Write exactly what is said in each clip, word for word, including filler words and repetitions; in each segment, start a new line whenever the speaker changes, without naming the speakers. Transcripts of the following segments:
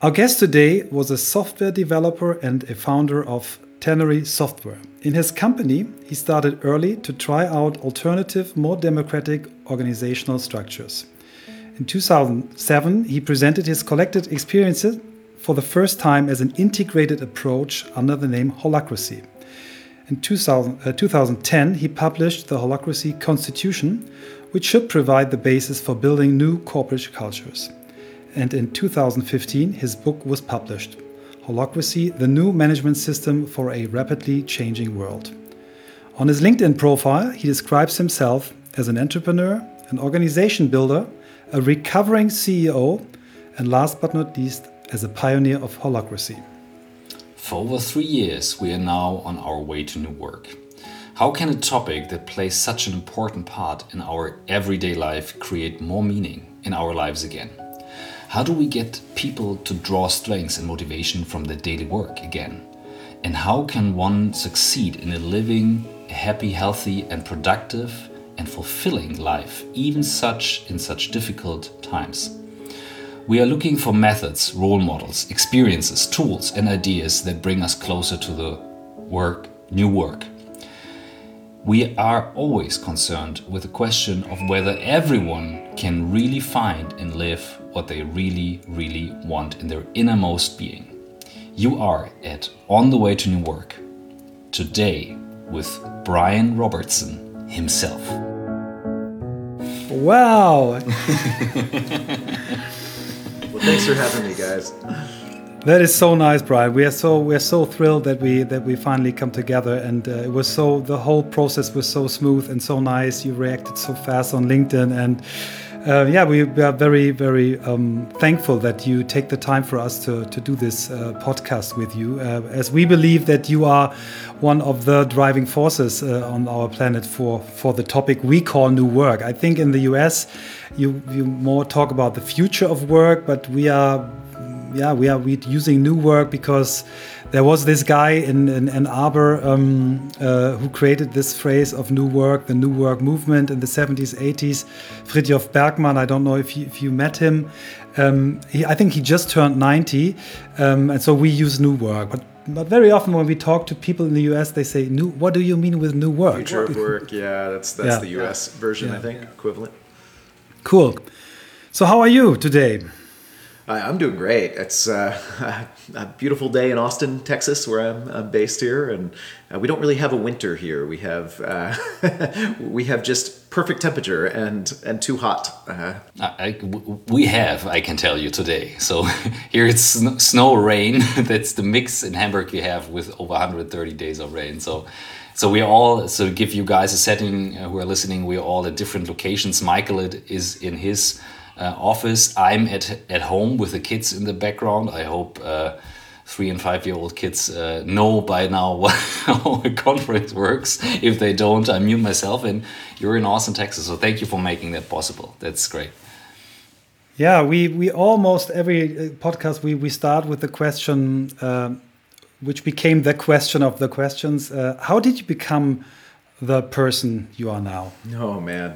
Our guest today was a software developer and a founder of Tannery Software. In his company, he started early to try out alternative, more democratic organizational structures. In two thousand seven, he presented his collected experiences for the first time as an integrated approach under the name Holacracy. In two thousand, uh, two thousand ten, he published the Holacracy Constitution, which should provide the basis for building new corporate cultures. And in two thousand fifteen, his book was published, Holacracy, the New Management System for a Rapidly Changing World. On his LinkedIn profile, he describes himself as an entrepreneur, an organization builder, a recovering C E O, and last but not least, as a pioneer of Holacracy.
For over three years, we are now on our way to new work. How can a topic that plays such an important part in our everyday life create more meaning in our lives again? How do we get people to draw strength and motivation from their daily work again? And how can one succeed in a living, happy, healthy, and productive and fulfilling life, even such in such difficult times? We are looking for methods, role models, experiences, tools, and ideas that bring us closer to the work, new work. We are always concerned with the question of whether everyone can really find and live what they really, really want in their innermost being. You are at On the Way to New Work, today with Brian Robertson himself.
Wow!
Well, thanks for having me, guys.
That is so nice, Brian. We are so we are so thrilled that we that we finally come together, and uh, it was so the whole process was so smooth and so nice. You reacted so fast on LinkedIn, and uh, yeah, we, we are very very um, thankful that you take the time for us to to do this uh, podcast with you, uh, as we believe that you are one of the driving forces uh, on our planet for for the topic we call new work. I think in the U S, you you more talk about the future of work, but we are. Yeah, we are we using new work because there was this guy in, in Ann Arbor um, uh, who created this phrase of new work, the new work movement in the seventies, eighties. Fridtjof Bergmann, I don't know if you, if you met him. Um, he, I think he just turned ninety, um, and so we use new work. But but very often when we talk to people in the U S, they say, "New? What do you mean with new work?"
Future of work, yeah, that's that's
Yeah.
the U S version,
Yeah.
I think, equivalent.
Cool. So how are you today?
Hi, I'm doing great. It's uh, a beautiful day in Austin, Texas, where I'm, I'm based here, and uh, we don't really have a winter here. We have uh, we have just perfect temperature and and too hot. Uh,
I, w- we have, I can tell you today. So here it's sn- snow, rain. That's the mix in Hamburg you have with over one hundred thirty days of rain. So, so we all. So to give you guys a setting uh, who are listening, we're all at different locations. Michael is in his Uh, office. I'm at at home with the kids in the background. I hope uh, three and five year old kids uh, know by now what, how a conference works. If they don't, I mute myself. And you're in Austin, Texas, so thank you for making that possible. That's great.
Yeah, we we almost every podcast we we start with the question, uh, which became the question of the questions. Uh, how did you become the person you are now?
oh man.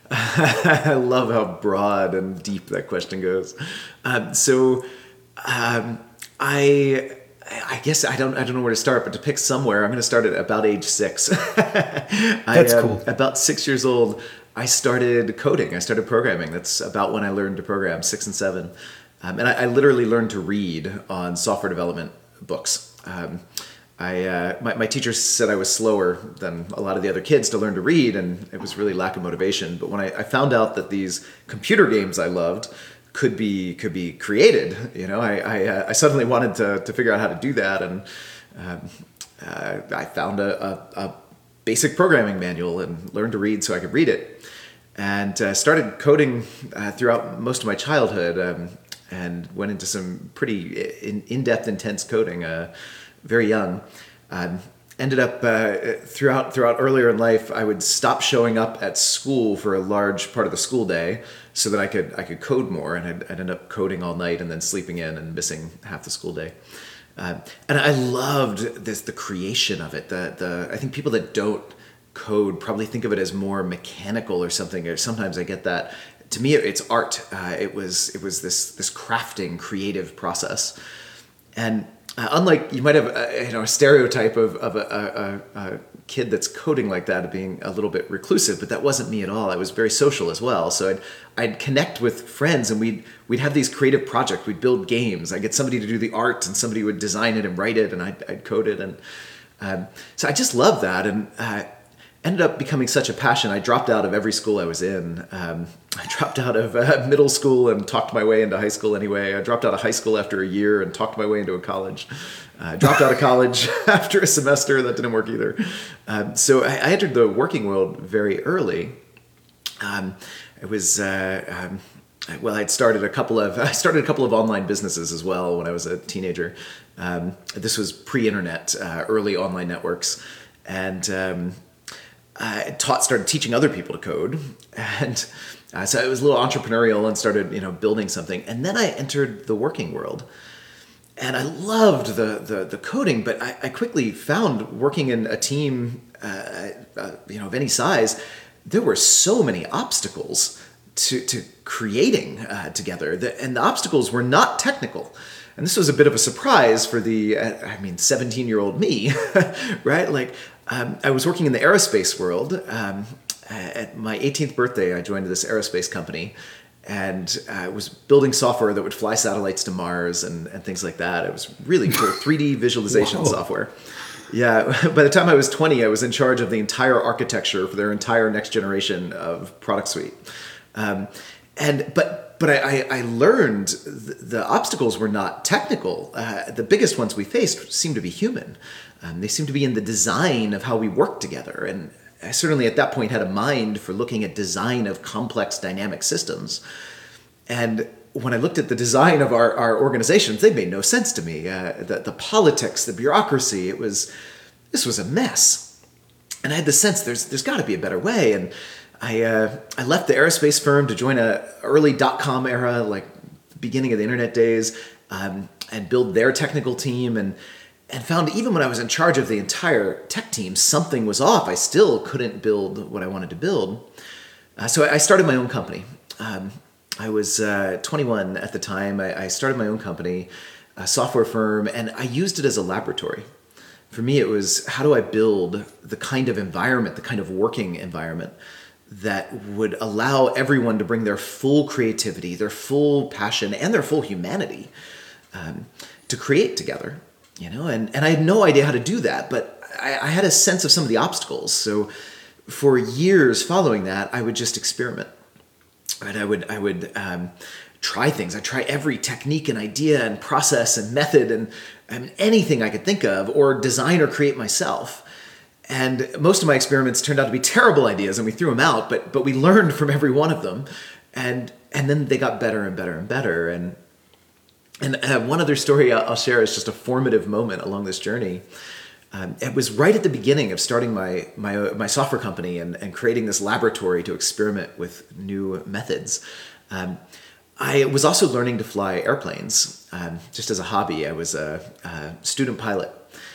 I love how broad and deep that question goes. Um, so, um, I, I guess I don't, I don't know where to start, but to pick somewhere, I'm going to start at about age six.
That's
I, um,
cool.
About six years old, I started coding. I started programming. That's about when I learned to program, six and seven. Um, and I, I literally learned to read on software development books. Um, I uh, my, my teacher said I was slower than a lot of the other kids to learn to read, and it was really lack of motivation. But when I, I found out that these computer games I loved could be could be created, you know, I I, uh, I suddenly wanted to to figure out how to do that, and um, uh, I found a, a, a basic programming manual and learned to read so I could read it, and uh, started coding uh, throughout most of my childhood, um, and went into some pretty in, in-depth, intense coding. Uh, very young. Um, ended up uh, throughout throughout earlier in life, I would stop showing up at school for a large part of the school day so that I could I could code more, and I'd, I'd end up coding all night and then sleeping in and missing half the school day. Uh, and I loved this the creation of it. The the I think people that don't code probably think of it as more mechanical or something. Or sometimes I get that to me, it's art. Uh, it was it was this this crafting, creative process. And uh, unlike, you might have a, you know, a stereotype of, of a, a, a kid that's coding like that, of being a little bit reclusive, but that wasn't me at all. I was very social as well. So I'd, I'd connect with friends, and we'd, we'd have these creative projects. We'd build games. I'd get somebody to do the art, and somebody would design it and write it, and I'd, I'd code it. And um, so I just loved that. And uh, ended up becoming such a passion. I dropped out of every school I was in. Um, I dropped out of uh, middle school and talked my way into high school anyway. I dropped out of high school after a year and talked my way into a college. I uh, dropped out of college after a semester. That didn't work either. Um, so I, I entered the working world very early. Um, it was, uh, um, well, I'd started a couple of, I started a couple of online businesses as well when I was a teenager. Um, this was pre-internet, uh, early online networks. And, um, I taught, started teaching other people to code, and uh, so I was a little entrepreneurial and started, you know, building something. And then I entered the working world, and I loved the the, the coding, but I, I quickly found, working in a team, uh, uh, you know, of any size, there were so many obstacles to to creating uh, together, that, and the obstacles were not technical. And this was a bit of a surprise for the, uh, I mean, seventeen-year-old me, right? Like, um, I was working in the aerospace world. Um, at my eighteenth birthday, I joined this aerospace company, and I was building software that would fly satellites to Mars and, and things like that. It was really cool, three D visualization software. Yeah, by the time I was twenty, I was in charge of the entire architecture for their entire next generation of product suite. Um, and but but I, I learned th- the obstacles were not technical. Uh, the biggest ones we faced seemed to be human. Um, they seemed to be in the design of how we work together. And I certainly at that point had a mind for looking at design of complex dynamic systems. And when I looked at the design of our, our organizations, they made no sense to me. Uh, the, the politics, the bureaucracy, it was, this was a mess. And I had the sense there's there's got to be a better way. And I uh, I left the aerospace firm to join a early dot-com era, like beginning of the internet days, um, and build their technical team, and and found even when I was in charge of the entire tech team, something was off. I still couldn't build what I wanted to build. Uh, so I started my own company. Um, I was uh, twenty-one at the time. I, I started my own company, a software firm, and I used it as a laboratory. For me, it was, how do I build the kind of environment, the kind of working environment that would allow everyone to bring their full creativity, their full passion, and their full humanity um, to create together, you know? And, and I had no idea how to do that, but I, I had a sense of some of the obstacles. So for years following that, I would just experiment. Right? I would, I would um, try things. I'd try every technique and idea and process and method and, and anything I could think of, or design or create myself. And most of my experiments turned out to be terrible ideas, and we threw them out, but but we learned from every one of them. And and then they got better and better and better. And and uh, one other story I'll share is just a formative moment along this journey. Um, it was right at the beginning of starting my my my software company and, and creating this laboratory to experiment with new methods. Um, I was also learning to fly airplanes, um, just as a hobby. I was a, a student pilot,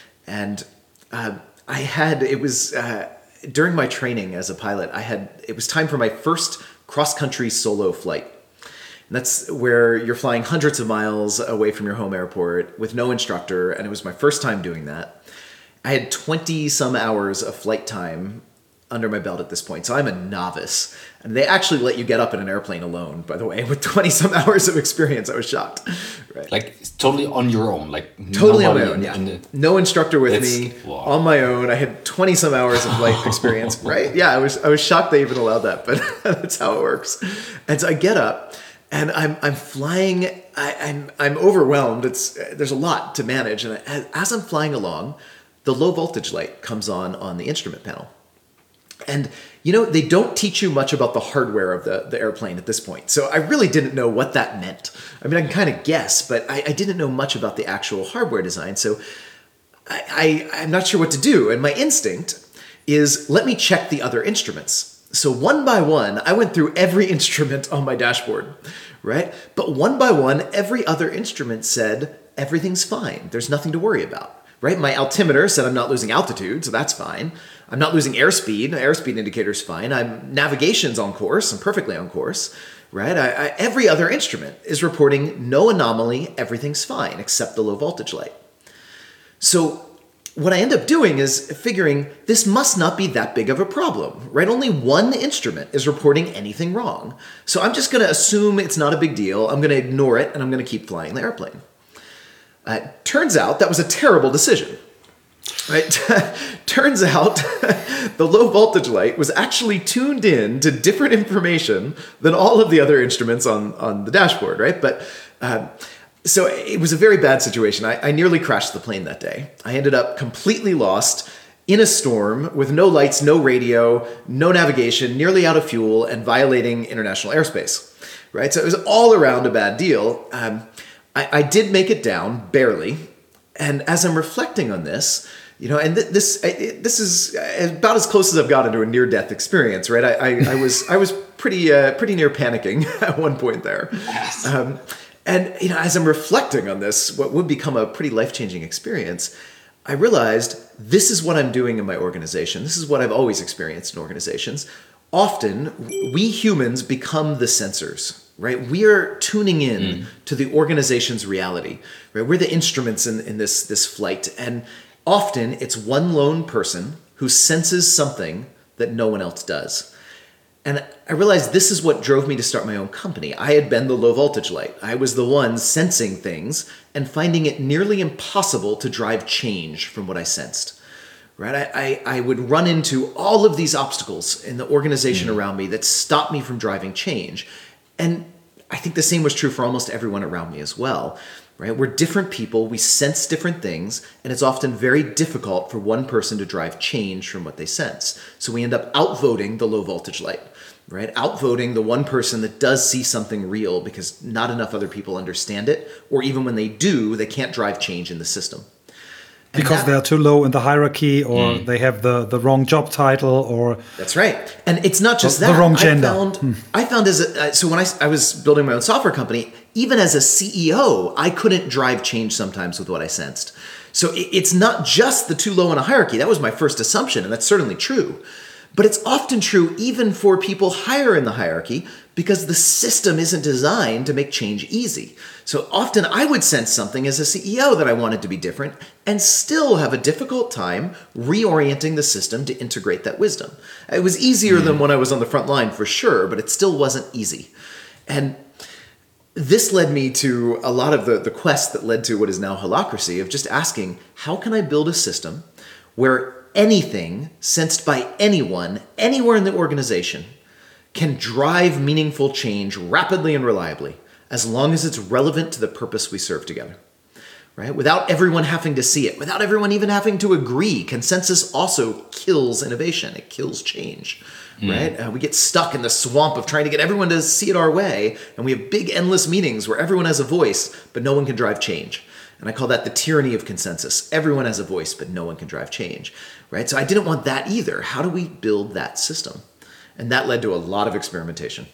and uh, I had, it was, uh, during my training as a pilot, I had, it was time for my first cross-country solo flight. And that's where you're flying hundreds of miles away from your home airport with no instructor, and it was my first time doing that. I had twenty some hours of flight time under my belt at this point, so I'm a novice. And they actually let you get up in an airplane alone, by the way, with twenty some hours of experience. I was shocked. Right.
Like totally on your own, like
totally on my own. Yeah,
the,
no instructor with me, wow. On my own. I had twenty some hours of flight experience. Right? Yeah, I was I was shocked they even allowed that, but that's how it works. And so I get up, and I'm I'm flying. I, I'm I'm overwhelmed. It's there's a lot to manage, and I, as I'm flying along, the low voltage light comes on on the instrument panel. And, you know, they don't teach you much about the hardware of the, the airplane at this point. So I really didn't know what that meant. I mean, I can kind of guess, but I, I didn't know much about the actual hardware design. So I, I, I'm not sure what to do. And my instinct is, let me check the other instruments. So one by one, I went through every instrument on my dashboard, right? But one by one, every other instrument said, everything's fine. There's nothing to worry about. Right? My altimeter said I'm not losing altitude, so that's fine. I'm not losing airspeed. The airspeed indicator's fine. I'm navigation's on course. I'm perfectly on course. right? I, I, every other instrument is reporting no anomaly, everything's fine, except the low voltage light. So what I end up doing is figuring this must not be that big of a problem, right? Only one instrument is reporting anything wrong. So I'm just going to assume it's not a big deal. I'm going to ignore it, and I'm going to keep flying the airplane. Uh, turns out that was a terrible decision, right? Turns out the low voltage light was actually tuned in to different information than all of the other instruments on, on the dashboard, right? But uh, So it was a very bad situation. I, I nearly crashed the plane that day. I ended up completely lost in a storm with no lights, no radio, no navigation, nearly out of fuel, and violating international airspace, right? So it was all around a bad deal. Um, I, I did make it down, barely. And as I'm reflecting on this, you know, and th- this I, this is about as close as I've gotten to a near-death experience, right? I, I, I was I was pretty uh, pretty near panicking at one point there.
Yes.
Um, And, you know, as I'm reflecting on this, what would become a pretty life-changing experience, I realized this is what I'm doing in my organization. This is what I've always experienced in organizations. Often, we humans become the sensors, right? We are tuning in mm. to the organization's reality, right? We're the instruments in, in this, this flight. And often, it's one lone person who senses something that no one else does. And I realized this is what drove me to start my own company. I had been the low voltage light. I was the one sensing things and finding it nearly impossible to drive change from what I sensed. Right? I, I, I would run into all of these obstacles in the organization mm. around me that stopped me from driving change. And I think the same was true for almost everyone around me as well. Right? We're different people, we sense different things, and it's often very difficult for one person to drive change from what they sense. So we end up outvoting the low voltage light, right? Outvoting the one person that does see something real because not enough other people understand it, or even when they do, they can't drive change in the system. And
because
that,
they're too low in the hierarchy, or mm. they have the, the wrong job title, or
that's right. And it's not just
the,
that.
The wrong gender.
I found, mm. I found as a, so when I, I was building my own software company, even as a C E O, I couldn't drive change sometimes with what I sensed. So it, it's not just the too low in a hierarchy. That was my first assumption, and that's certainly true. But it's often true even for people higher in the hierarchy because the system isn't designed to make change easy. So often I would sense something as a C E O that I wanted to be different and still have a difficult time reorienting the system to integrate that wisdom. It was easier mm. than when I was on the front line for sure, but it still wasn't easy. And this led me to a lot of the, the quest that led to what is now Holacracy, of just asking, how can I build a system where anything sensed by anyone, anywhere in the organization, can drive meaningful change rapidly and reliably, as long as it's relevant to the purpose we serve together, right? Without everyone having to see it, without everyone even having to agree. Consensus also kills innovation. It kills change, mm. right? Uh, we get stuck in the swamp of trying to get everyone to see it our way, and we have big, endless meetings where everyone has a voice, but no one can drive change. And I call that the tyranny of consensus. Everyone has a voice, but no one can drive change, right? So I didn't want that either. How do we build that system? And that led to a lot of experimentation.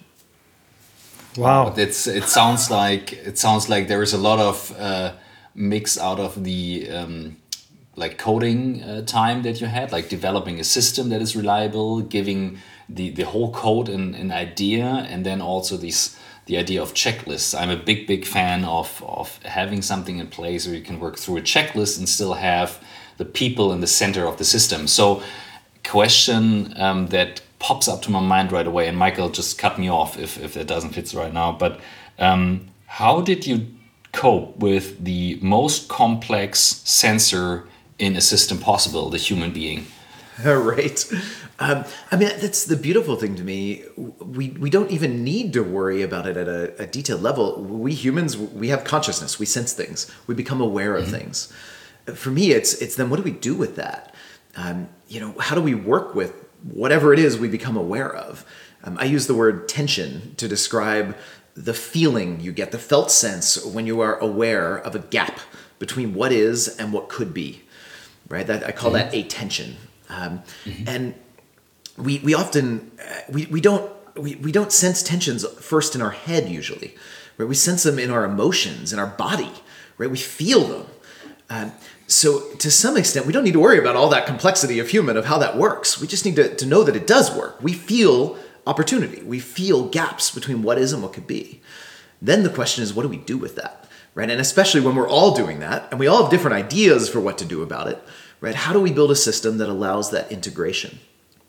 Wow,
it's it sounds like it sounds like there is a lot of uh, mix out of the um, like coding uh, time that you had, like developing a system that is reliable, giving the the whole code an, an idea, and then also these. The idea of checklists. I'm a big, big fan of, of having something in place where you can work through a checklist and still have the people in the center of the system. So question um, that pops up to my mind right away, and Michael just cut me off if, if that doesn't fit right now, but um, how did you cope with the most complex sensor in a system possible, the human being?
Right. Um, I mean, that's the beautiful thing to me. We we don't even need to worry about it at a, a detailed level. We humans, we have consciousness. We sense things. We become aware of mm-hmm. things. For me, it's it's then what do we do with that? Um, you know, how do we work with whatever it is we become aware of? Um, I use the word tension to describe the feeling you get, the felt sense when you are aware of a gap between what is and what could be. Right. That I call mm-hmm. that a tension. Um, mm-hmm. And we we often uh, we we don't we, we don't sense tensions first in our head usually, right? We sense them in our emotions, in our body, right? We feel them. Um, so to some extent, we don't need to worry about all that complexity of human of how that works. We just need to, to know that it does work. We feel opportunity. We feel gaps between what is and what could be. Then the question is, what do we do with that? Right? And especially when we're all doing that, and we all have different ideas for what to do about it, right? How do we build a system that allows that integration?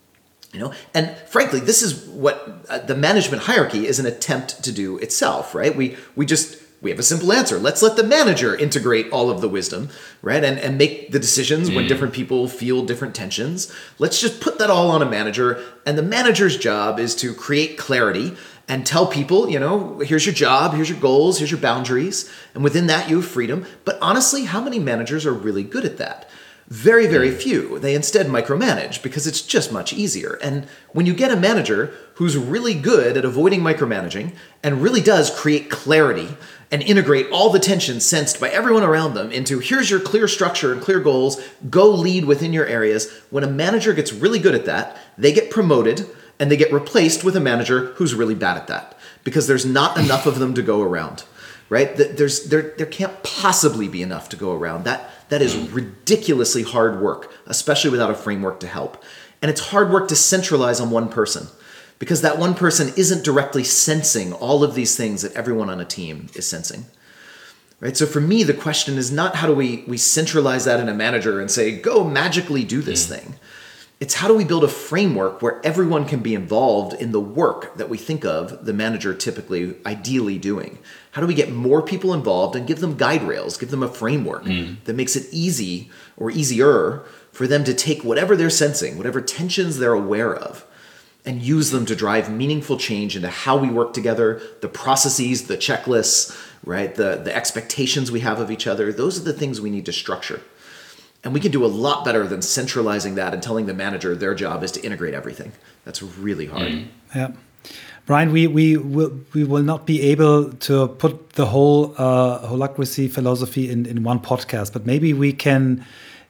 You know, and frankly, this is what uh, the management hierarchy is an attempt to do itself, right? We we just we have a simple answer. Let's let the manager integrate all of the wisdom, right? And and make the decisions mm. when different people feel different tensions. Let's just put that all on a manager, and the manager's job is to create clarity and tell people, you know, here's your job, here's your goals, here's your boundaries, and within that you have freedom. But honestly, how many managers are really good at that? Very, very few. They instead micromanage because it's just much easier. And when you get a manager who's really good at avoiding micromanaging and really does create clarity and integrate all the tension sensed by everyone around them into here's your clear structure and clear goals, go lead within your areas. When a manager gets really good at that, they get promoted and they get replaced with a manager who's really bad at that because there's not enough of them to go around, right? There's, there, there can't possibly be enough to go around. That, that is ridiculously hard work, especially without a framework to help. And it's hard work to centralize on one person because that one person isn't directly sensing all of these things that everyone on a team is sensing, right? So for me, the question is not how do we, we centralize that in a manager and say, go magically do this mm. thing. It's how do we build a framework where everyone can be involved in the work that we think of the manager typically, ideally doing? How do we get more people involved and give them guide rails, give them a framework mm. that makes it easy or easier for them to take whatever they're sensing, whatever tensions they're aware of, and use them to drive meaningful change into how we work together, the processes, the checklists, right? The, the expectations we have of each other. Those are the things we need to structure. And we can do a lot better than centralizing that and telling the manager their job is to integrate everything. That's really hard.
Mm. Yeah. Brian, we, we, will, we will not be able to put the whole uh, holacracy philosophy in, in one podcast, but maybe we can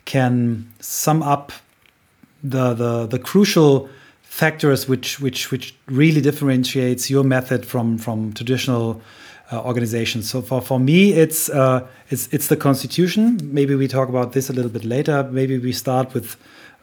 can sum up the the, the crucial factors which which which really differentiates your method from from traditional uh, organizations. So for, for me, it's uh, it's it's the constitution. Maybe we talk about this a little bit later. Maybe we start with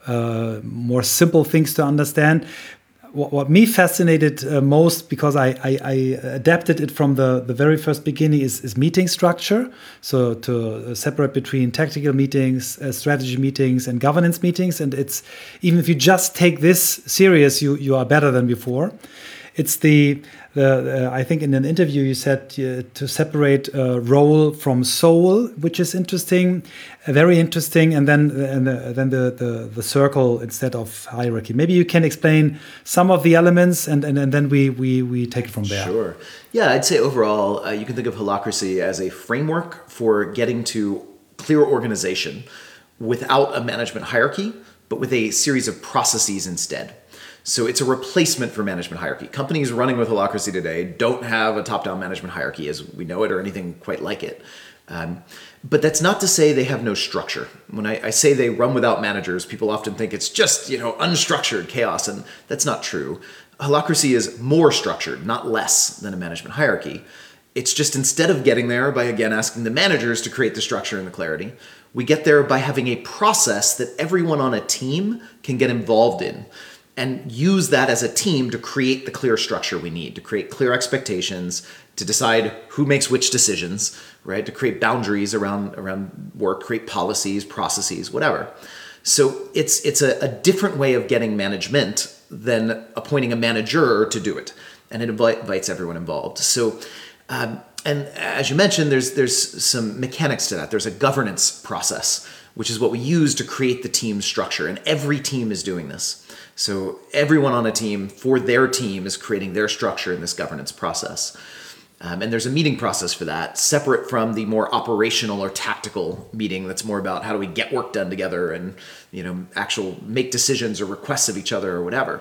uh, more simple things to understand. What, what me fascinated uh, most, because I, I, I adapted it from the, the very first beginning, is, is meeting structure. So to separate between tactical meetings, uh, strategy meetings, and governance meetings. And it's even if you just take this serious, you you are better than before. It's the, the uh, I think in an interview you said uh, to separate uh, role from soul, which is interesting, uh, very interesting, and then and the, then the, the the circle instead of hierarchy. Maybe you can explain some of the elements, and and, and then we, we we take it from there.
Sure. Yeah, I'd say overall uh, you can think of holacracy as a framework for getting to clear organization without a management hierarchy, but with a series of processes instead. So it's a replacement for management hierarchy. Companies running with holacracy today don't have a top-down management hierarchy as we know it or anything quite like it. Um, but that's not to say they have no structure. When I, I say they run without managers, people often think it's just, you know, unstructured chaos, and that's not true. Holacracy is more structured, not less than a management hierarchy. It's just instead of getting there by, again, asking the managers to create the structure and the clarity, we get there by having a process that everyone on a team can get involved in, and use that as a team to create the clear structure we need, to create clear expectations, to decide who makes which decisions, right? To create boundaries around, around work, create policies, processes, whatever. So it's it's a, a different way of getting management than appointing a manager to do it. And it invites everyone involved. So, um, and as you mentioned, there's there's some mechanics to that. There's a governance process, which is what we use to create the team structure. And every team is doing this. So everyone on a team for their team is creating their structure in this governance process. Um, and there's a meeting process for that, separate from the more operational or tactical meeting that's more about how do we get work done together and, you know, actual make decisions or requests of each other or whatever.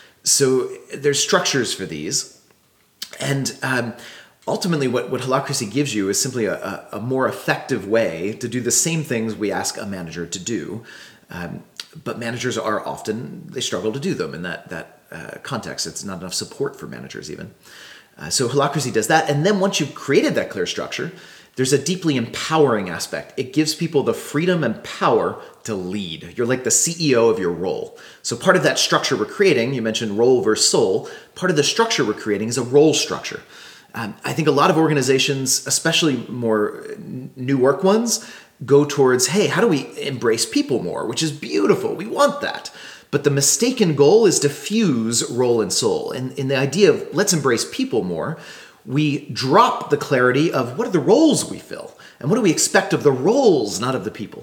So there's structures for these. And um, ultimately what, what holacracy gives you is simply a, a more effective way to do the same things we ask a manager to do. Um, But managers are often, they struggle to do them in that, that uh, context. It's not enough support for managers even. Uh, so holacracy does that. And then once you've created that clear structure, there's a deeply empowering aspect. It gives people the freedom and power to lead. You're like the C E O of your role. So part of that structure we're creating, you mentioned role versus soul, part of the structure we're creating is a role structure. Um, I think a lot of organizations, especially more new work ones, go towards, hey, how do we embrace people more? Which is beautiful. We want that. But the mistaken goal is to fuse role and soul. And in the idea of let's embrace people more, we drop the clarity of what are the roles we fill and what do we expect of the roles, not of the people.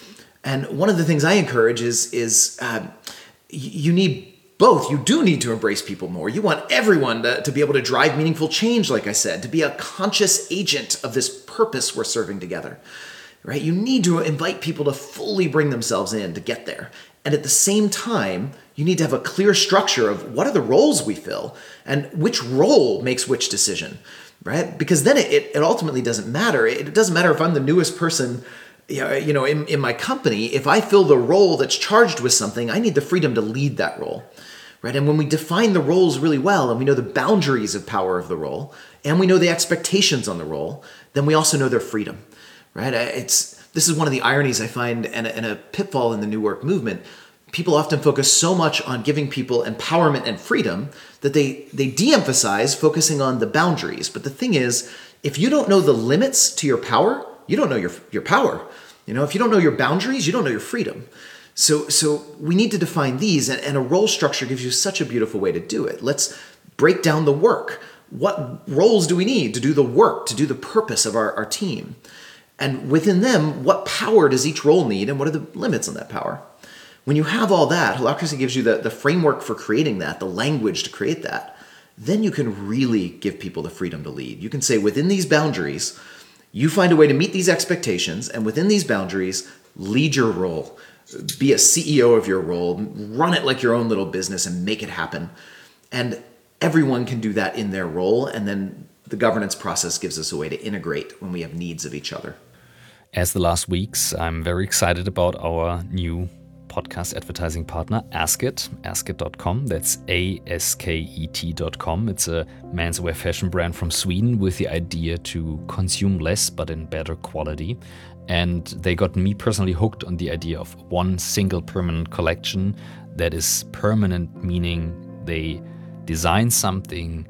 And one of the things I encourage is, is um, you need both. You do need to embrace people more. You want everyone to, to be able to drive meaningful change, like I said, to be a conscious agent of this purpose we're serving together, right? You need to invite people to fully bring themselves in to get there. And at the same time, you need to have a clear structure of what are the roles we fill and which role makes which decision, right? Because then it, it ultimately doesn't matter. It doesn't matter if I'm the newest person you know, in, in my company. If I fill the role that's charged with something, I need the freedom to lead that role. Right? And when we define the roles really well and we know the boundaries of power of the role and we know the expectations on the role, then we also know their freedom. Right? It's this is one of the ironies I find and a, and a pitfall in the New Work movement. People often focus so much on giving people empowerment and freedom that they, they de-emphasize focusing on the boundaries. But the thing is, if you don't know the limits to your power, you don't know your, your power. You know, if you don't know your boundaries, you don't know your freedom. So so we need to define these, and, and a role structure gives you such a beautiful way to do it. Let's break down the work. What roles do we need to do the work, to do the purpose of our, our team? And within them, what power does each role need, and what are the limits on that power? When you have all that, Holacracy gives you the, the framework for creating that, the language to create that. Then you can really give people the freedom to lead. You can say, within these boundaries, you find a way to meet these expectations, and within these boundaries, lead your role. Be a C E O of your role, run it like your own little business and make it happen. And everyone can do that in their role. And then the governance process gives us a way to integrate when we have needs of each other.
As the last weeks, I'm very excited about our new podcast advertising partner, Asket, asket dot com. That's A S K E T dot com. It's a menswear fashion brand from Sweden with the idea to consume less but in better quality. And they got me personally hooked on the idea of one single permanent collection that is permanent, meaning they design something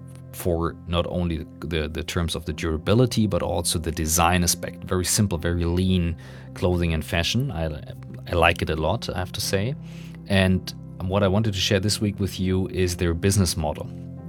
for not only the, the terms of the durability, but also the design aspect. Very simple, very lean clothing and fashion. I, I like it a lot, I have to say. And what I wanted to share this week with you is their business model.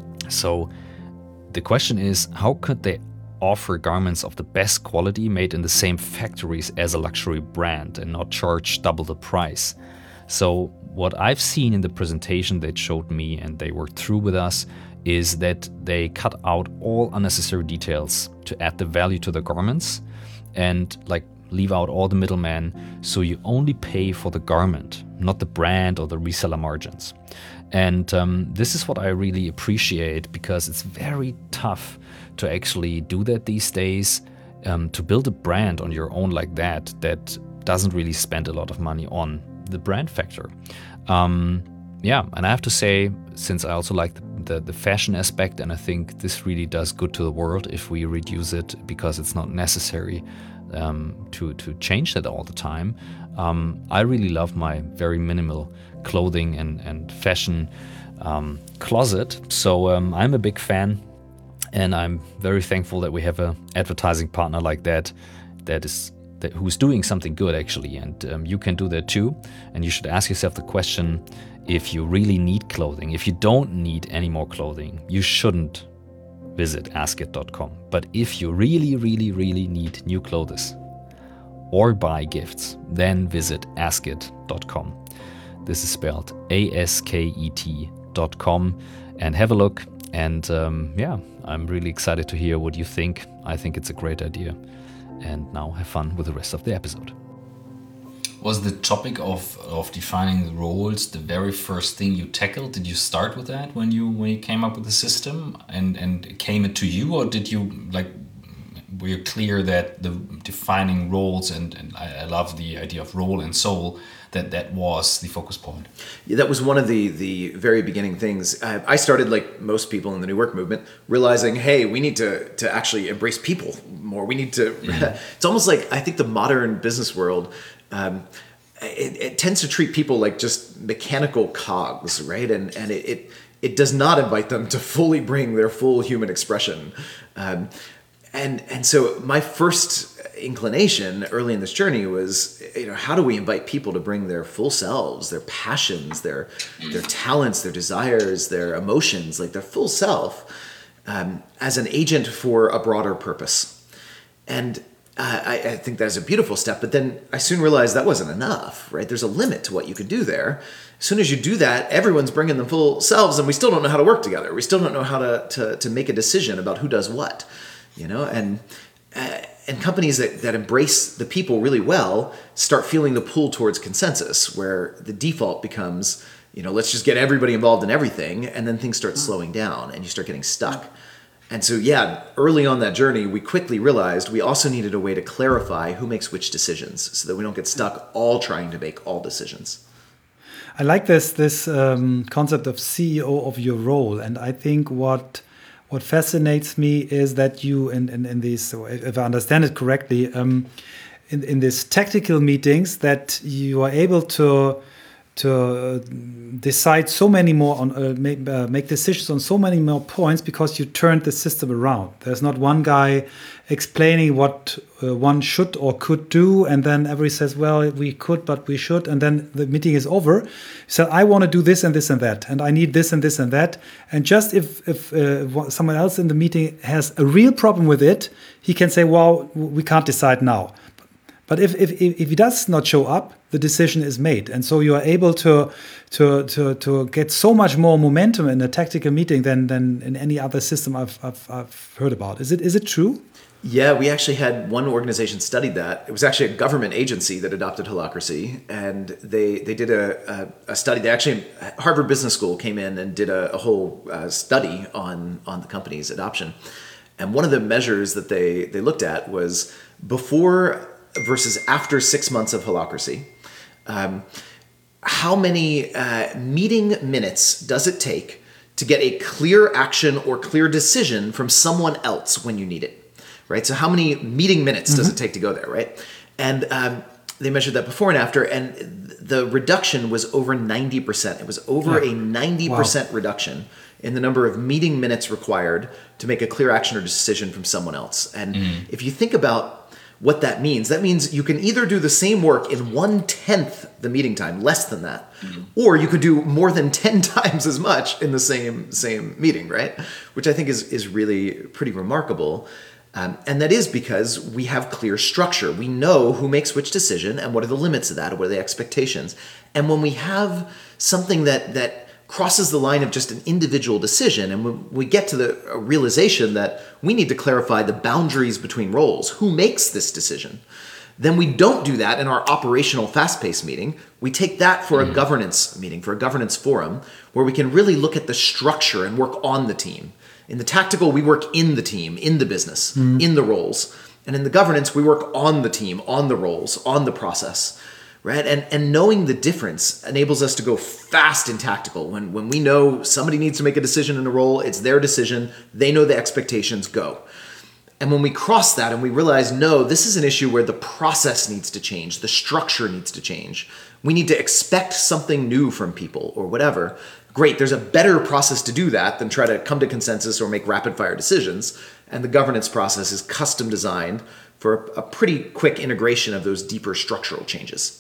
So the question is, how could they offer garments of the best quality made in the same factories as a luxury brand and not charge double the price? So what I've seen in the presentation they showed me and they worked through with us is that they cut out all unnecessary details to add the value to the garments and like leave out all the middlemen, so you only pay for the garment, not the brand or the reseller margins. And um, this is what I really appreciate, because it's very tough to actually do that these days, um, to build a brand on your own like that, that doesn't really spend a lot of money on the brand factor. Um, yeah, and I have to say, since I also like the, the, the fashion aspect, and I think this really does good to the world if we reduce it, because it's not necessary um, to, to change that all the time. Um, I really love my very minimal clothing and, and fashion um, closet. So um, I'm a big fan, and I'm very thankful that we have an advertising partner like that, that is that, who's doing something good actually. And um, you can do that too. And you should ask yourself the question, if you really need clothing. If you don't need any more clothing, you shouldn't visit asket dot com. But if you really, really, really need new clothes or buy gifts, then visit asket dot com. This is spelled A S K E T dot com, and have a look. And um, yeah, I'm really excited to hear what you think. I think it's a great idea. And now have fun with the rest of the episode. Was the topic of, of defining the roles the very first thing you tackled? Did you start with that when you when you came up with the system, and, and came it to you, or did you like we're clear that the defining roles, and, and I, I love the idea of role and soul, that that was the focus point.
Yeah, that was one of the the very beginning things. I, I started, like most people in the New Work movement, realizing, hey, we need to to actually embrace people more. We need to. Yeah. It's almost like, I think the modern business world, um, it, it tends to treat people like just mechanical cogs, right? And and it, it it does not invite them to fully bring their full human expression. Um, and and so my first inclination early in this journey was, you know, how do we invite people to bring their full selves, their passions, their their talents, their desires, their emotions, like their full self, um, as an agent for a broader purpose. And uh, I, I think that's a beautiful step. But then I soon realized that wasn't enough, right? There's a limit to what you can do there. As soon as you do that, everyone's bringing their full selves, and we still don't know how to work together. We still don't know how to to, to make a decision about who does what, you know, and. Uh, And companies that, that embrace the people really well start feeling the pull towards consensus, where the default becomes, you know, let's just get everybody involved in everything, and then things start slowing down and you start getting stuck. And so, yeah, early on that journey, we quickly realized we also needed a way to clarify who makes which decisions so that we don't get stuck all trying to make all decisions.
I like this, this um, concept of C E O of your role. And I think what... What fascinates me is that you, in, in, in these, if I understand it correctly, um, in, in these tactical meetings, that you are able to to decide so many more on uh, make, uh, make decisions on so many more points because you turned the system around. There's not one guy explaining what uh, one should or could do, and then everybody says, well, we could, but we should, and then the meeting is over. So I want to do this and this and that, and I need this and this and that. And just if, if uh, someone else in the meeting has a real problem with it, he can say, well, we can't decide now. But if, if, if he does not show up, the decision is made. And so you are able to, to, to, to get so much more momentum in a tactical meeting than, than in any other system I've, I've, I've heard about. Is it, is it true?
Yeah, we actually had one organization studied that. It was actually a government agency that adopted Holacracy, and they they did a, a, a study. They actually, Harvard Business School came in and did a, a whole uh, study on, on the company's adoption. And one of the measures that they, they looked at was before versus after six months of Holacracy. Um, how many uh, meeting minutes does it take to get a clear action or clear decision from someone else when you need it? Right? So how many meeting minutes does mm-hmm. it take to go there, right? And um, they measured that before and after, and the reduction was over ninety percent. It was over yeah. a ninety percent wow. reduction in the number of meeting minutes required to make a clear action or decision from someone else. And mm. if you think about what that means, that means you can either do the same work in one-tenth the meeting time, less than that, mm-hmm. or you could do more than ten times as much in the same same meeting, right? Which I think is, is really pretty remarkable. Um, and that is because we have clear structure. We know who makes which decision and what are the limits of that, what are the expectations. And when we have something that that crosses the line of just an individual decision, and when we get to the realization that we need to clarify the boundaries between roles, who makes this decision, then we don't do that in our operational fast-paced meeting. We take that for mm. a governance meeting, for a governance forum, where we can really look at the structure and work on the team. In the tactical, we work in the team, in the business, mm. in the roles. And in the governance, we work on the team, on the roles, on the process. Right? And and knowing the difference enables us to go fast in tactical. When when we know somebody needs to make a decision in a role, it's their decision. They know the expectations, go. And when we cross that and we realize, no, this is an issue where the process needs to change, the structure needs to change. We need to expect something new from people or whatever. Great, there's a better process to do that than try to come to consensus or make rapid fire decisions. And the governance process is custom designed for a, a pretty quick integration of those deeper structural changes.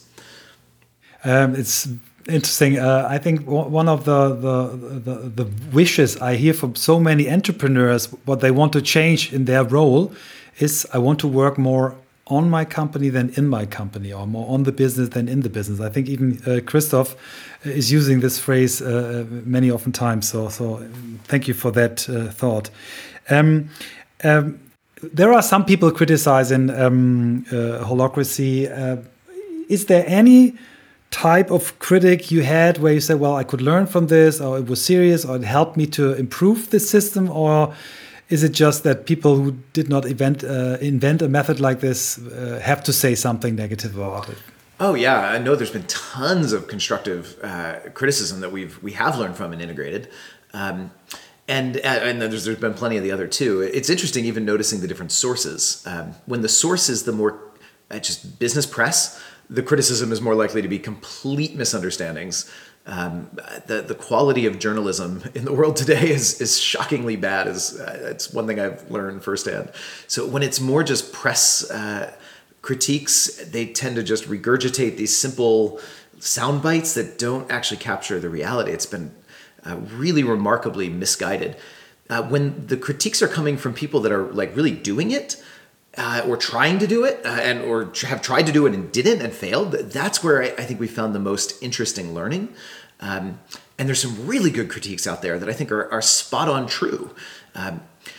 Um, it's interesting. Uh, I think one of the, the, the, the wishes I hear from so many entrepreneurs, what they want to change in their role is, I want to work more on my company than in my company, or more on the business than in the business. I think even uh, Christoph is using this phrase uh, many often times. So, so thank you for that uh, thought. Um, um, there are some people criticizing um, uh, Holacracy. Uh, is there any type of critic you had where you said, well, I could learn from this, or it was serious, or it helped me to improve the system? Or is it just that people who did not invent, uh, invent a method like this uh, have to say something negative about it?
Oh yeah, I know there's been tons of constructive uh, criticism that we've we have learned from and integrated. Um, And and there's, there's been plenty of the other too. It's interesting even noticing the different sources. Um, when the source is the more uh, just business press, the criticism is more likely to be complete misunderstandings. Um, the the quality of journalism in the world today is is shockingly bad. Is uh, it's one thing I've learned firsthand. So when it's more just press uh, critiques, they tend to just regurgitate these simple sound bites that don't actually capture the reality. It's been Uh, really remarkably misguided. Uh, when the critiques are coming from people that are like really doing it uh, or trying to do it uh, and or have tried to do it and didn't and failed, that's where I, I think we found the most interesting learning. Um, and there's some really good critiques out there that I think are, are spot on true. Um,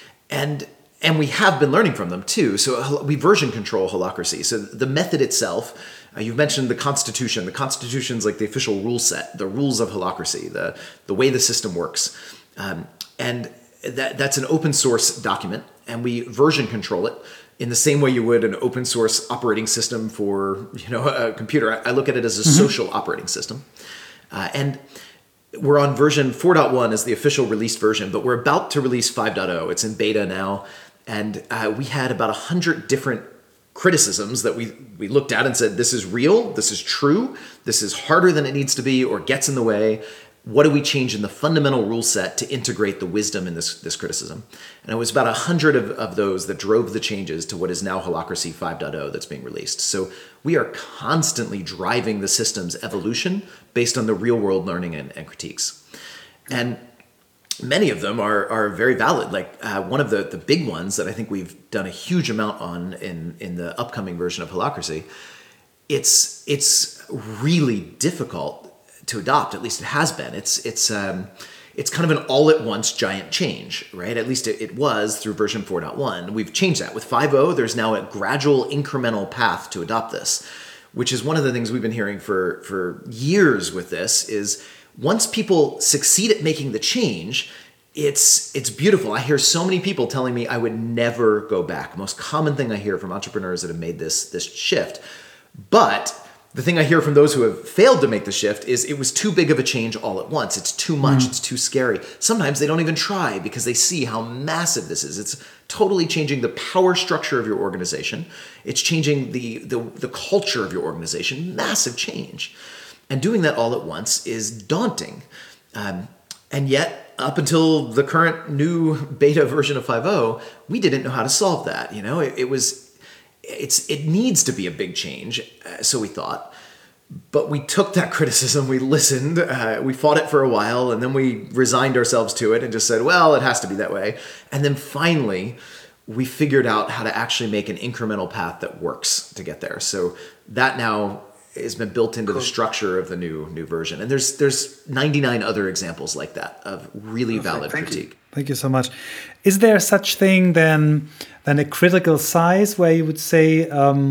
and and we have been learning from them too. So we version control holacracy. So the method itself, Uh, you've mentioned the Constitution. The Constitution is like the official rule set, the rules of holacracy, the, the way the system works. Um, and that, that's an open source document, and we version control it in the same way you would an open source operating system for you know a computer. I, I look at it as a mm-hmm. social operating system. Uh, and we're on version four point one as the official released version, but we're about to release five point oh. It's in beta now. And uh, we had about one hundred different criticisms that we, we looked at and said, this is real, this is true, this is harder than it needs to be or gets in the way. What do we change in the fundamental rule set to integrate the wisdom in this, this criticism? And it was about a hundred of, of those that drove the changes to what is now Holacracy five point oh that's being released. So we are constantly driving the system's evolution based on the real world learning and, and critiques. And many of them are are very valid. Like uh, one of the, the big ones that I think we've done a huge amount on in, in the upcoming version of Holacracy, it's it's really difficult to adopt. At least it has been. It's it's um, it's kind of an all at once giant change, right? At least it, it was through version four point one. We've changed that with five point oh. There's now a gradual incremental path to adopt this, which is one of the things we've been hearing for for years with this is. Once people succeed at making the change, it's it's beautiful. I hear so many people telling me I would never go back. Most common thing I hear from entrepreneurs that have made this, this shift. But the thing I hear from those who have failed to make the shift is it was too big of a change all at once. It's too much. Mm. It's too scary. Sometimes they don't even try because they see how massive this is. It's totally changing the power structure of your organization. It's changing the the, the culture of your organization. Massive change. And doing that all at once is daunting. Um, and yet, up until the current new beta version of five point oh, we didn't know how to solve that. You know, it, it was, it's, it needs to be a big change, uh, so we thought. But we took that criticism, we listened, uh, we fought it for a while, and then we resigned ourselves to it and just said, well, it has to be that way. And then finally, we figured out how to actually make an incremental path that works to get there. So that now has been built into cool. the structure of the new new version. And there's there's ninety-nine other examples like that of really Perfect. valid
Thank
critique.
You. Thank you so much. Is there such thing then than a critical size where you would say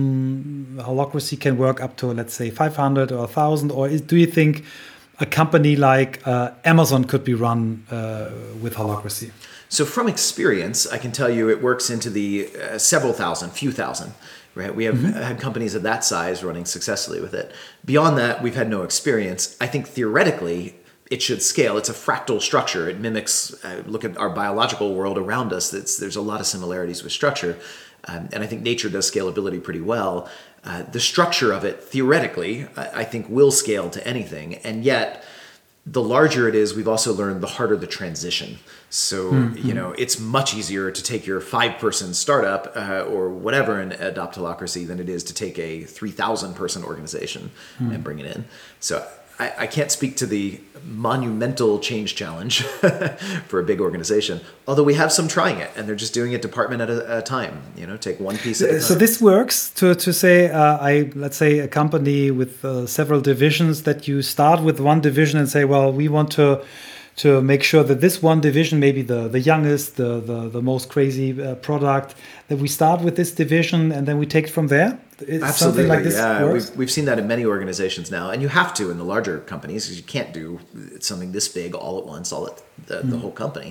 um, Holacracy can work up to, let's say, five hundred or one thousand? Or is, do you think a company like uh, Amazon could be run uh, with Holacracy?
So from experience, I can tell you it works into the uh, several thousand, few thousand. Right, we have mm-hmm. had companies of that size running successfully with it. Beyond that, we've had no experience. I think theoretically, it should scale. It's a fractal structure. It mimics, uh, look at our biological world around us. It's, there's a lot of similarities with structure. Um, and I think nature does scalability pretty well. Uh, the structure of it, theoretically, I, I think will scale to anything. And yet, the larger it is, we've also learned the harder the transition. So, mm-hmm. you know, it's much easier to take your five-person startup uh, or whatever and adopt Holacracy than it is to take a three thousand person organization mm-hmm. and bring it in. So I, I can't speak to the monumental change challenge for a big organization, although we have some trying it, and they're just doing it department at a, at a time, you know, take one piece at a time.
So this works to, to say, uh, I let's say a company with uh, several divisions, that you start with one division and say, well, we want to to make sure that this one division, maybe the, the youngest, the, the, the most crazy uh, product, that we start with this division and then we take it from there? It's
Absolutely,
something like this
yeah.
works?
We've, we've seen that in many organizations now, and you have to in the larger companies because you can't do something this big all at once, all at the, mm. the whole company.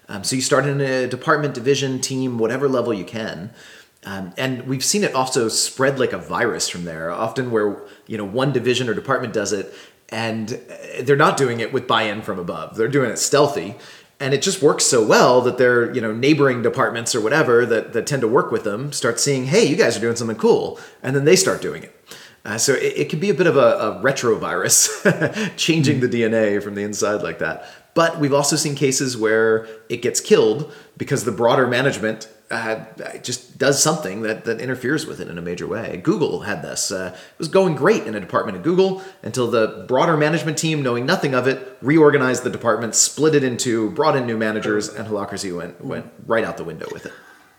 Um, so you start in a department, division, team, whatever level you can. Um, and we've seen it also spread like a virus from there, often where, you know, one division or department does it and they're not doing it with buy-in from above. They're doing it stealthy. And it just works so well that their, you know, neighboring departments or whatever that, that tend to work with them start seeing, hey, you guys are doing something cool. And then they start doing it. Uh, so it, it can be a bit of a, a retrovirus, changing the D N A from the inside like that. But we've also seen cases where it gets killed because the broader management uh, just does something that, that interferes with it in a major way. Google had this. Uh, it was going great in a department at Google until the broader management team, knowing nothing of it, reorganized the department, split it into, brought in new managers, and Holacracy went, went right out the window with it.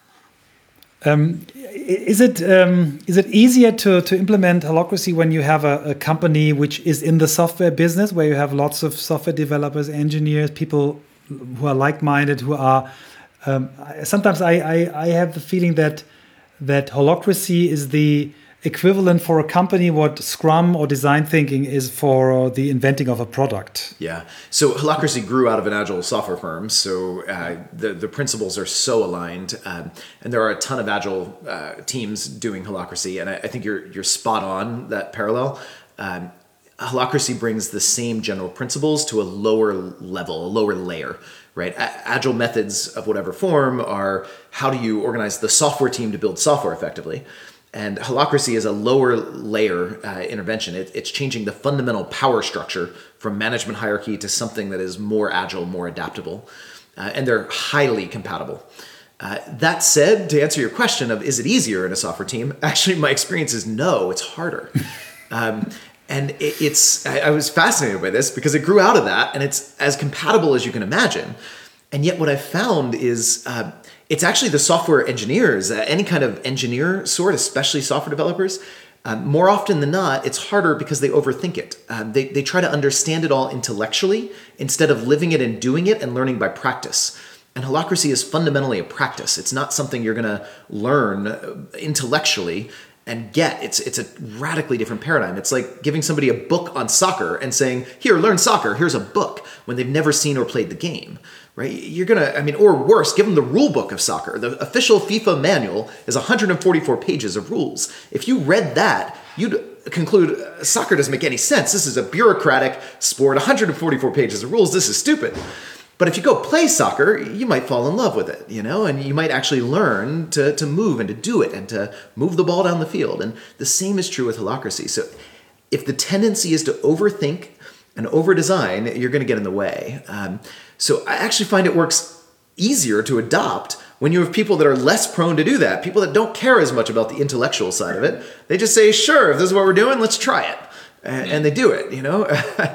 Um, is it um, is it easier to, to implement Holacracy when you have a, a company which is in the software business, where you have lots of software developers, engineers, people who are like-minded, who are um, sometimes I, I, I have the feeling that that Holacracy is the equivalent for a company what Scrum or design thinking is for the inventing of a product.
Yeah. So Holacracy grew out of an agile software firm. So uh, the, the principles are so aligned. Um, and there are a ton of agile uh, teams doing Holacracy. And I, I think you're, you're spot on that parallel. Um, Holacracy brings the same general principles to a lower level, a lower layer, right? A- agile methods of whatever form are how do you organize the software team to build software effectively? And Holacracy is a lower layer uh, intervention. It, it's changing the fundamental power structure from management hierarchy to something that is more agile, more adaptable. Uh, and they're highly compatible. Uh, that said, to answer your question of is it easier in a software team? Actually, my experience is no, it's harder. um, and it, it's I, I was fascinated by this because it grew out of that and it's as compatible as you can imagine. And yet what I've found is uh, it's actually the software engineers, uh, any kind of engineer sort, especially software developers, uh, more often than not, it's harder because they overthink it. Uh, they, they try to understand it all intellectually instead of living it and doing it and learning by practice. And Holacracy is fundamentally a practice. It's not something you're going to learn intellectually and get. It's it's a radically different paradigm. It's like giving somebody a book on soccer and saying, here, learn soccer, here's a book, when they've never seen or played the game. Right? You're going to, I mean, or worse, give them the rule book of soccer. The official FIFA manual is one hundred forty-four pages of rules. If you read that, you'd conclude uh, soccer doesn't make any sense. This is a bureaucratic sport, one hundred forty-four pages of rules. This is stupid. But if you go play soccer, you might fall in love with it, you know, and you might actually learn to, to move and to do it and to move the ball down the field. And the same is true with Holacracy. So if the tendency is to overthink and over-design, you're going to get in the way. Um, So I actually find it works easier to adopt when you have people that are less prone to do that, people that don't care as much about the intellectual side of it. They just say, sure, if this is what we're doing, let's try it. And, and they do it, you know.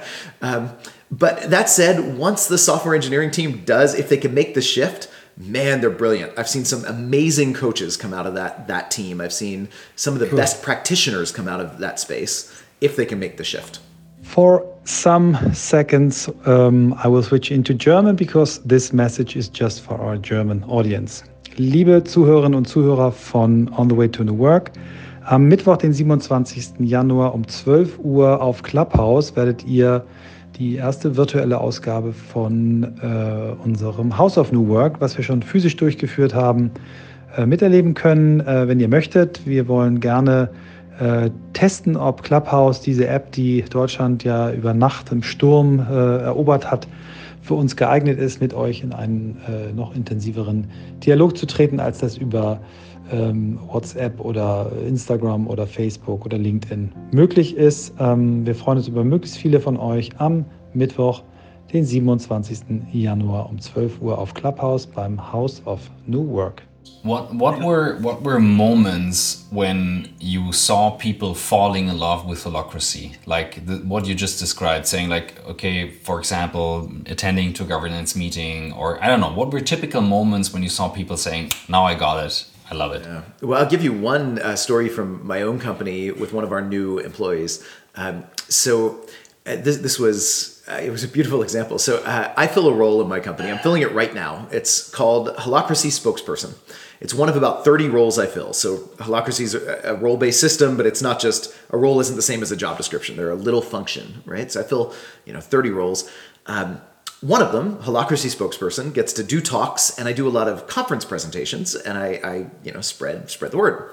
um, but that said, once the software engineering team does, if they can make the shift, man, they're brilliant. I've seen some amazing coaches come out of that, that team. I've seen some of the cool. best practitioners come out of that space if they can make the shift.
For some seconds, um, I will switch into German because this message is just for our German audience. Liebe Zuhörerinnen und Zuhörer von On the Way to New Work, am Mittwoch, den siebenundzwanzigsten Januar um zwölf Uhr auf Clubhouse werdet ihr die erste virtuelle Ausgabe von äh, unserem House of New Work, was wir schon physisch durchgeführt haben, äh, miterleben können, äh, wenn ihr möchtet. Wir wollen gerne Äh, testen, ob Clubhouse, diese App, die Deutschland ja über Nacht im Sturm äh, erobert hat, für uns geeignet ist, mit euch in einen äh, noch intensiveren Dialog zu treten, als das über ähm, WhatsApp oder Instagram oder Facebook oder LinkedIn möglich ist. Ähm, wir freuen uns über möglichst viele von euch am Mittwoch, den siebenundzwanzigsten Januar um zwölf Uhr auf Clubhouse beim House of New Work.
What what were what were moments when you saw people falling in love with Holacracy? Like the, what you just described, saying like, okay, for example, attending to a governance meeting, or I don't know, what were typical moments when you saw people saying, now I got it, I love it? Yeah.
Well, I'll give you one uh, story from my own company with one of our new employees. Um, so uh, this, this was, uh, it was a beautiful example. So uh, I fill a role in my company. I'm filling it right now. It's called Holacracy Spokesperson. It's one of about thirty roles I fill. So Holacracy is a, a role-based system, but it's not just, a role isn't the same as a job description. They're a little function, right? So I fill, you know, thirty roles. Um, One of them, Holacracy spokesperson, gets to do talks, and I do a lot of conference presentations, and I, I you know, spread spread the word.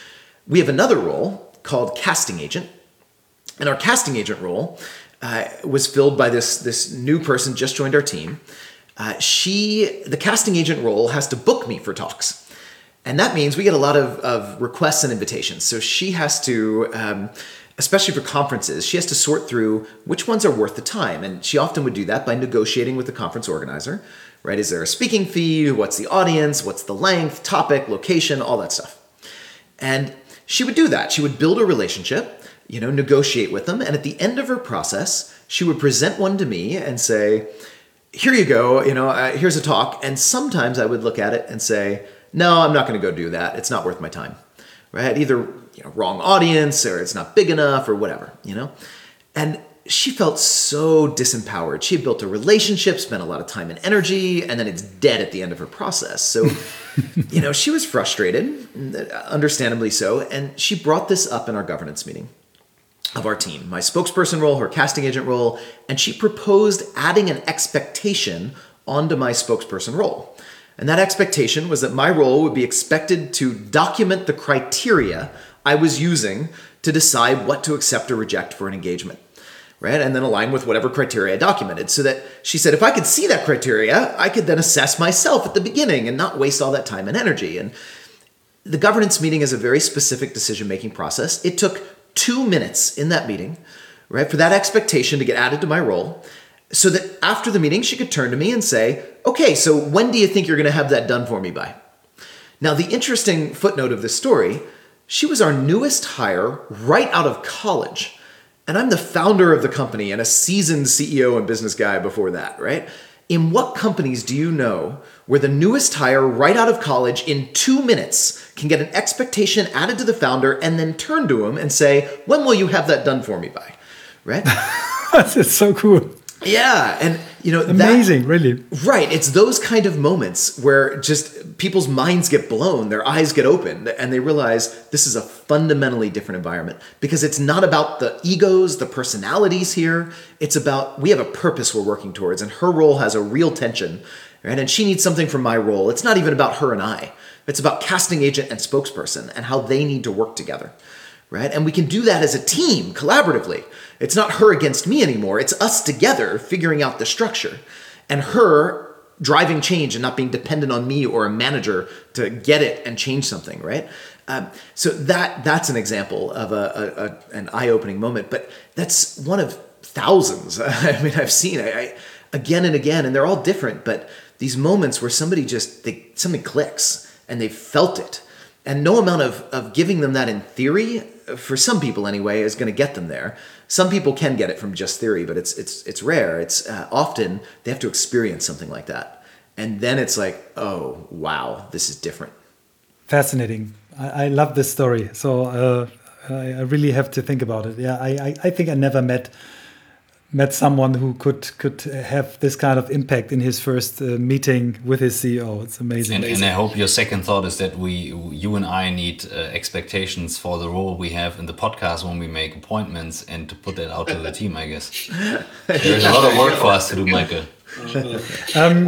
We have another role called casting agent, and our casting agent role uh, was filled by this this new person just joined our team. Uh, she, the casting agent role, has to book me for talks, and that means we get a lot of, of requests and invitations. So she has to. Um, Especially for conferences, she has to sort through which ones are worth the time. And she often would do that by negotiating with the conference organizer, right? Is there a speaking fee? What's the audience? What's the length, topic, location, all that stuff. And she would do that. She would build a relationship, you know, negotiate with them. And at the end of her process, she would present one to me and say, here you go, you know, uh, here's a talk. And sometimes I would look at it and say, no, I'm not going to go do that. It's not worth my time, right? Either you know, wrong audience, or it's not big enough, or whatever, you know? And she felt so disempowered. She had built a relationship, spent a lot of time and energy, and then it's dead at the end of her process. So, you know, she was frustrated, understandably so, and she brought this up in our governance meeting of our team, my spokesperson role, her casting agent role, and she proposed adding an expectation onto my spokesperson role. And that expectation was that my role would be expected to document the criteria I was using to decide what to accept or reject for an engagement, right? And then align with whatever criteria I documented. So that she said, if I could see that criteria, I could then assess myself at the beginning and not waste all that time and energy. And the governance meeting is a very specific decision-making process. It took two minutes in that meeting, right, for that expectation to get added to my role, so that after the meeting, she could turn to me and say, okay, so when do you think you're going to have that done for me by? Now, the interesting footnote of this story, she was our newest hire right out of college. And I'm the founder of the company and a seasoned C E O and business guy before that, right? In what companies do you know where the newest hire right out of college in two minutes can get an expectation added to the founder and then turn to him and say, when will you have that done for me by, right?
That's so cool.
Yeah, and you know,
amazing,
that,
really.
Right, it's those kind of moments where just people's minds get blown, their eyes get opened, and they realize this is a fundamentally different environment because it's not about the egos, the personalities here. It's about we have a purpose we're working towards, and her role has a real tension, right? And she needs something from my role. It's not even about her and I. It's about casting agent and spokesperson and how they need to work together. Right? And we can do that as a team, collaboratively. It's not her against me anymore. It's us together figuring out the structure. And her driving change and not being dependent on me or a manager to get it and change something, right? Um, so that that's an example of a, a, a an eye-opening moment. But that's one of thousands. I mean, I've seen it I, again and again, and they're all different. But these moments where somebody just, they, something clicks and they felt it. And no amount of, of giving them that in theory, for some people anyway, is going to get them there. Some people can get it from just theory, but it's it's it's rare. It's uh, often they have to experience something like that. And then it's like, oh, wow, this is different.
Fascinating. I, I love this story. So uh, I, I really have to think about it. Yeah, I, I, I think I never met met someone who could could have this kind of impact in his first uh, meeting with his C E O. It's amazing.
And, and I hope your second thought is that we, you and I, need uh, expectations for the role we have in the podcast when we make appointments, and to put that out to the team. I guess there's a lot of work for us to do, Michael.
um,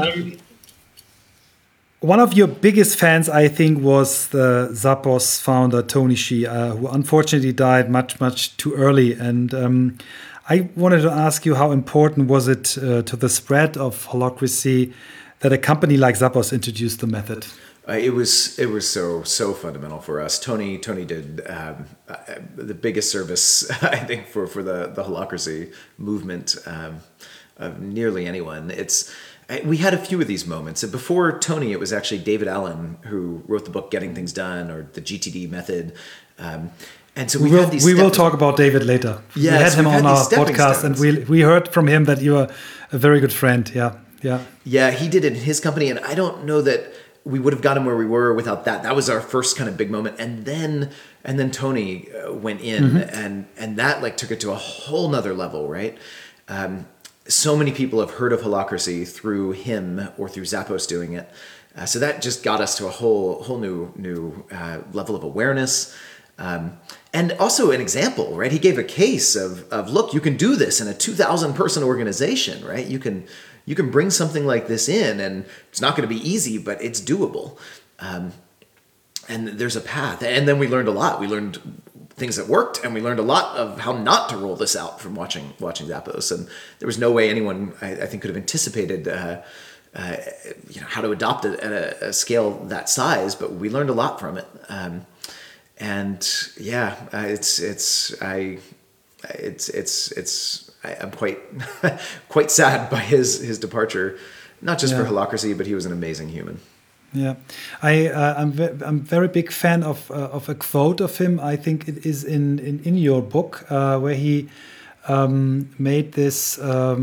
one of your biggest fans, I think, was the Zappos founder Tony Hsieh, uh, who unfortunately died much much too early. And um, I wanted to ask you, how important was it uh, to the spread of Holacracy that a company like Zappos introduced the method?
Uh, it was it was so so fundamental for us. Tony Tony did um, uh, the biggest service, I think, for for the the Holacracy movement um, of nearly anyone. It's we had a few of these moments. Before Tony, it was actually David Allen who wrote the book Getting Things Done, or the G T D method. Um, And so
we will, we will talk about David later.
Yes,
we had him on
had
our podcast,
stones.
and we we heard from him that you are a very good friend. Yeah, yeah,
yeah. He did it in his company, and I don't know that we would have gotten where we were without that. That was our first kind of big moment, and then and then Tony went in, mm-hmm. and and that like took it to a whole nother level, right? Um, so many people have heard of Holacracy through him or through Zappos doing it, uh, so that just got us to a whole whole new new uh, level of awareness. Um, and also an example, right? He gave a case of, of, look, you can do this in a two thousand person organization, right? You can, you can bring something like this in, and it's not going to be easy, but it's doable. Um, and there's a path. And then we learned a lot. We learned things that worked, and we learned a lot of how not to roll this out from watching watching Zappos. And there was no way anyone, I, I think, could have anticipated uh, uh, you know, how to adopt it at a, a scale that size. But we learned a lot from it. Um, and yeah, uh, it's it's I it's it's it's I, I'm quite quite sad by his his departure, not just
yeah.
for Holacracy, but he was an amazing human.
Yeah, I uh, I'm ve- I'm very big fan of uh, of a quote of him. I think it is in in, in your book uh, where he um, made this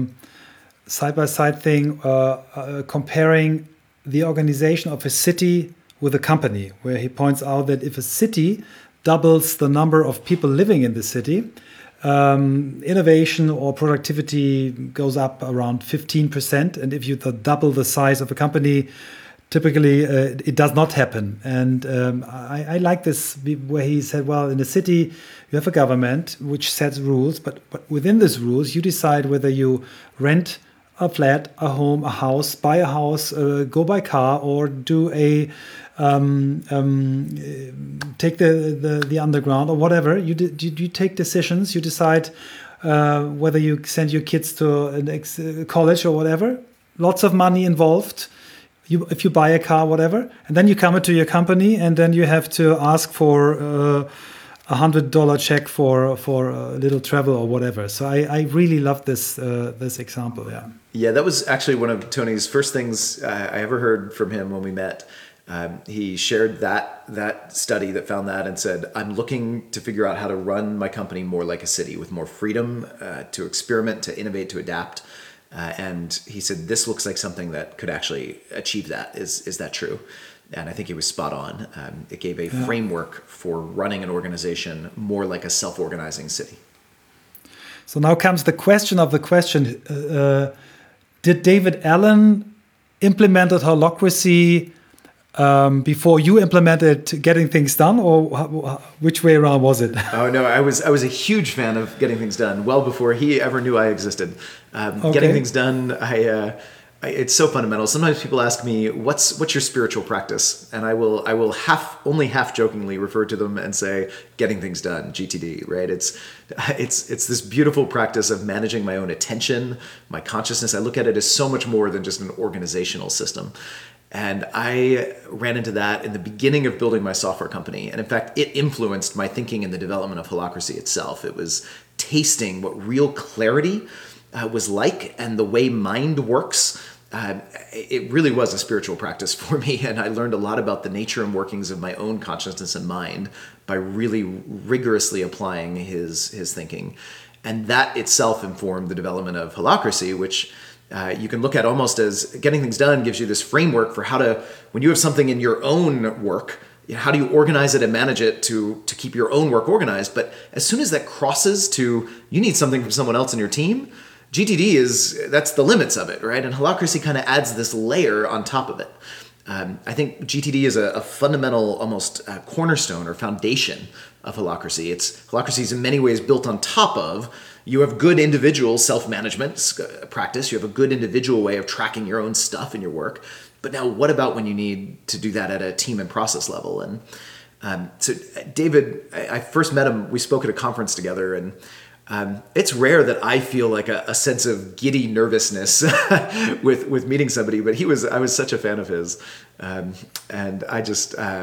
side by side thing uh, uh, comparing the organization of a city with a company, where he points out that if a city doubles the number of people living in the city, um, innovation or productivity goes up around fifteen percent, and if you double the size of a company, typically, uh, it does not happen. And um, I, I like this where he said, well, in a city, you have a government which sets rules, but, but within these rules, you decide whether you rent a flat, a home, a house, buy a house, uh, go by car, or do a um, um, take the, the, the underground or whatever. You, you, you take decisions, you decide uh, whether you send your kids to an ex- college or whatever. Lots of money involved. You, if you buy a car, whatever, and then you come into your company, and then you have to ask for uh, a hundred dollar check for for a little travel or whatever. So I, I really love this uh, this example. Yeah.
Yeah, that was actually one of Tony's first things uh, I ever heard from him when we met. Um, he shared that that study that found that and said, "I'm looking to figure out how to run my company more like a city, with more freedom uh, to experiment, to innovate, to adapt." Uh, and he said, this looks like something that could actually achieve that. Is is that true? And I think he was spot on. Um, it gave a yeah. framework for running an organization more like a self-organizing city.
So now comes the question of the question. Uh, did David Allen implemented Holacracy um, before you implemented Getting Things Done, or which way around was it?
Oh no, I was I was a huge fan of Getting Things Done well before he ever knew I existed. Um,
okay.
Getting Things Done, I, uh, I it's so fundamental. Sometimes people ask me, "What's what's your spiritual practice?" And I will I will half only half jokingly refer to them and say, "Getting Things Done," G T D. Right? It's it's it's this beautiful practice of managing my own attention, my consciousness. I look at it as so much more than just an organizational system. And I ran into that in the beginning of building my software company. And in fact, it influenced my thinking in the development of Holacracy itself. It was tasting what real clarity uh, was like, and the way mind works. Uh, it really was a spiritual practice for me. And I learned a lot about the nature and workings of my own consciousness and mind by really rigorously applying his, his thinking. And that itself informed the development of Holacracy, which Uh, you can look at almost as Getting Things Done gives you this framework for how to, when you have something in your own work, you know, how do you organize it and manage it to, to keep your own work organized? But as soon as that crosses to, you need something from someone else in your team, G T D is, that's the limits of it, right? And Holacracy kind of adds this layer on top of it. Um, I think G T D is a, a fundamental, almost uh, cornerstone or foundation of Holacracy. It's, Holacracy is in many ways built on top of. You have good individual self-management practice. You have a good individual way of tracking your own stuff in your work. But now what about when you need to do that at a team and process level? And um, so David, I, I first met him, we spoke at a conference together, and um, it's rare that I feel like a, a sense of giddy nervousness with, with meeting somebody, but he was, I was such a fan of his. Um, and I just, uh,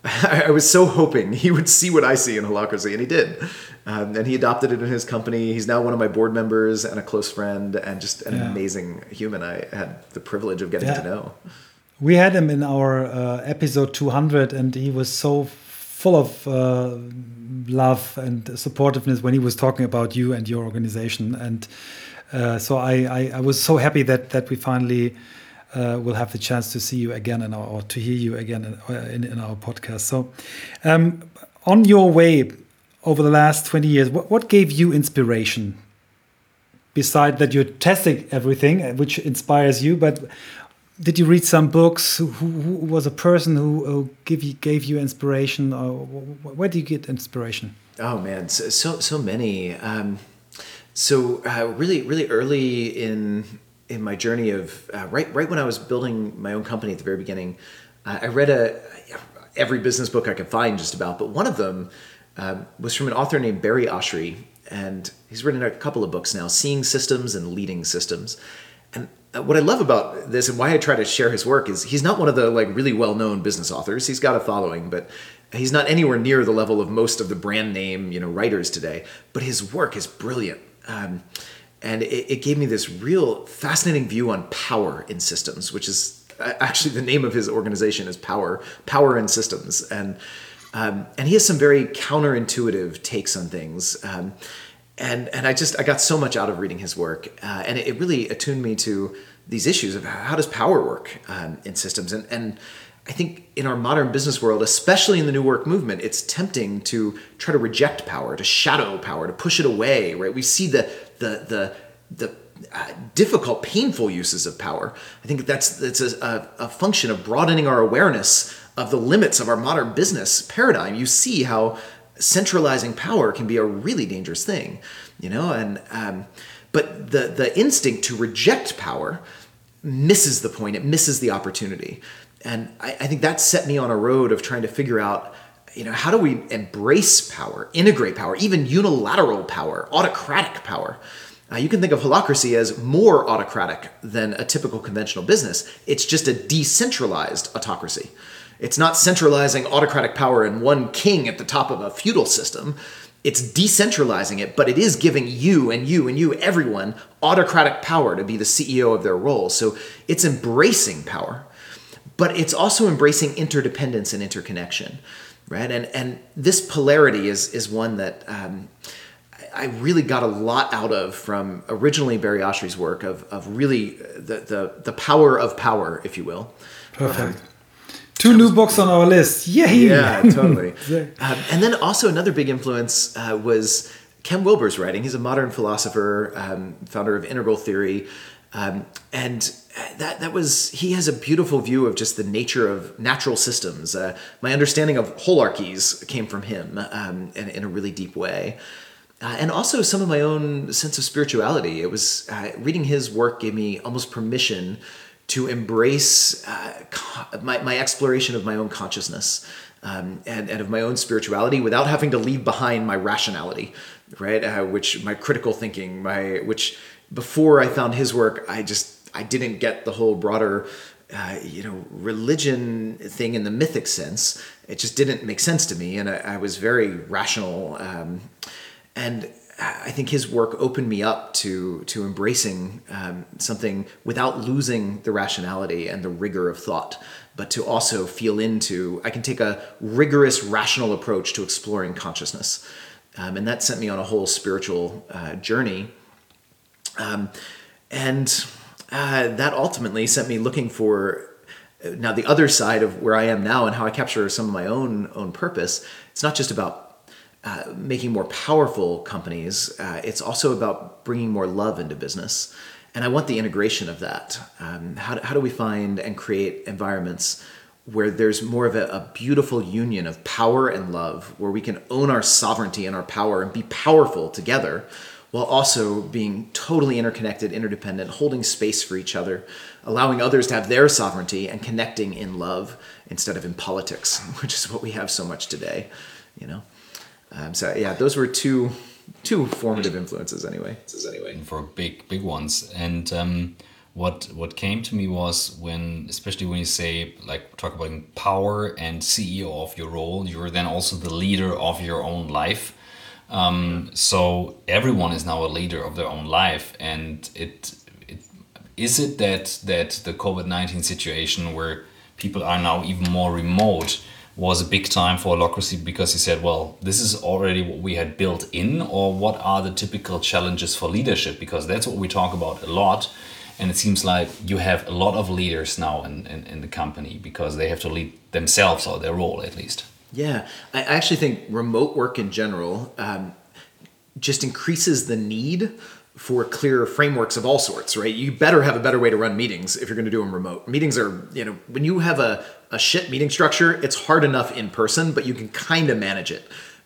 I was so hoping he would see what I see in Holacracy, and he did. Um, and he adopted it in his company. He's now one of my board members and a close friend, and just an yeah. amazing human I had the privilege of getting yeah. to know.
We had him in our uh, episode two hundred, and he was so full of uh, love and supportiveness when he was talking about you and your organization. And uh, so I, I, I was so happy that, that we finally uh, will have the chance to see you again in our, or to hear you again in, in, in our podcast. So um, on your way over the last twenty years, what, what gave you inspiration? Beside that you're testing everything, which inspires you, but did you read some books? Who, who was a person who, who give you, gave you inspiration? Or where do you get inspiration?
Oh man, so so, so many. Um, so uh, really, really early in in my journey of uh, right right when I was building my own company at the very beginning, uh, I read a every business book I could find just about, but one of them um, was from an author named Barry Oshry, and he's written a couple of books now, Seeing Systems and Leading Systems. And what I love about this and why I try to share his work is he's not one of the like really well-known business authors. He's got a following, but he's not anywhere near the level of most of the brand name, you know, writers today. But his work is brilliant. Um, and it, it gave me this real fascinating view on power in systems, which is actually the name of his organization is Power, Power in Systems. And um, and he has some very counterintuitive takes on things. Um, And and I just I got so much out of reading his work, uh, and it, it really attuned me to these issues of how does power work um, in systems, and and I think in our modern business world, especially in the New Work movement, it's tempting to try to reject power, to shadow power, to push it away. Right? We see the the the the uh, difficult, painful uses of power. I think that's that's a, a function of broadening our awareness of the limits of our modern business paradigm. You see how centralizing power can be a really dangerous thing, you know, and um, but the the instinct to reject power misses the point. It misses the opportunity, and I, I think that set me on a road of trying to figure out, you know, how do we embrace power, integrate power, even unilateral power, autocratic power. Uh, you can think of holacracy as more autocratic than a typical conventional business. It's just a decentralized autocracy. It's not centralizing autocratic power in one king at the top of a feudal system. It's decentralizing it, but it is giving you and you and you, everyone, autocratic power to be the C E O of their role. So it's embracing power, but it's also embracing interdependence and interconnection, right? And and this polarity is is one that um, I really got a lot out of from originally Barry Oshry's work of of really the the the power of power, if you will.
Perfect. Um, Two new books on our list. Yay!
Yeah, totally. um, and then also another big influence uh, was Ken Wilber's writing. He's a modern philosopher, um, founder of integral theory. Um, and that that was, he has a beautiful view of just the nature of natural systems. Uh, my understanding of holarchies came from him um, in, in a really deep way. Uh, and also some of my own sense of spirituality. It was, uh, reading his work gave me almost permission to embrace uh, my, my exploration of my own consciousness um, and, and of my own spirituality without having to leave behind my rationality, right? Uh, which my critical thinking, my which before I found his work, I just I didn't get the whole broader, uh, you know, religion thing in the mythic sense. It just didn't make sense to me, and I, I was very rational, um, and I think his work opened me up to to embracing um, something without losing the rationality and the rigor of thought, but to also feel into, I can take a rigorous, rational approach to exploring consciousness. Um, and that sent me on a whole spiritual uh, journey. Um, and uh, that ultimately sent me looking for, now the other side of where I am now and how I capture some of my own own purpose. It's not just about Uh, making more powerful companies, uh, it's also about bringing more love into business. And I want the integration of that. Um, how, do, how do we find and create environments where there's more of a, a beautiful union of power and love, where we can own our sovereignty and our power and be powerful together, while also being totally interconnected, interdependent, holding space for each other, allowing others to have their sovereignty and connecting in love instead of in politics, which is what we have so much today, you know? Um, so yeah, those were two two formative influences anyway.
Anyway, for big big ones. And um, what what came to me was when, especially when you say like talk about power and C E O of your role, you're then also the leader of your own life. Um, so everyone is now a leader of their own life, and it, it is it that that the COVID nineteen situation where people are now even more remote was a big time for holacracy, because he said, well, this is already what we had built in, or what are the typical challenges for leadership? Because that's what we talk about a lot. And it seems like you have a lot of leaders now in, in, in the company because they have to lead themselves, or their role at least.
Yeah, I actually think remote work in general um, just increases the need for clear frameworks of all sorts, right? You better have a better way to run meetings if you're going to do them remote. Meetings are, you know, when you have a, a shit meeting structure, it's hard enough in person, but you can kind of manage it.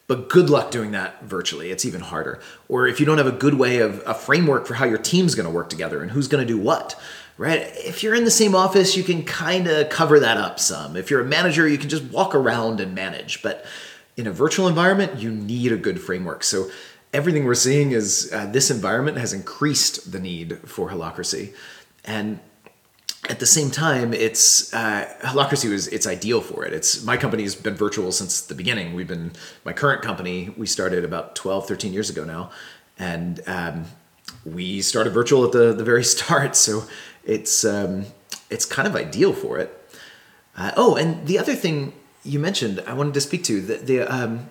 But good luck doing that virtually. It's even harder. Or if you don't have a good way of a framework for how your team's going to work together and who's going to do what, right? If you're in the same office, you can kind of cover that up some. If you're a manager, you can just walk around and manage. But in a virtual environment, you need a good framework. So everything we're seeing is uh, this environment has increased the need for Holacracy. And at the same time, it's uh, Holacracy was it's ideal for it. It's my company's been virtual since the beginning. We've been my current company. We started about twelve, thirteen years ago now, and um, we started virtual at the the very start. So it's um, it's kind of ideal for it. Uh, oh, and the other thing you mentioned, I wanted to speak to the, the um,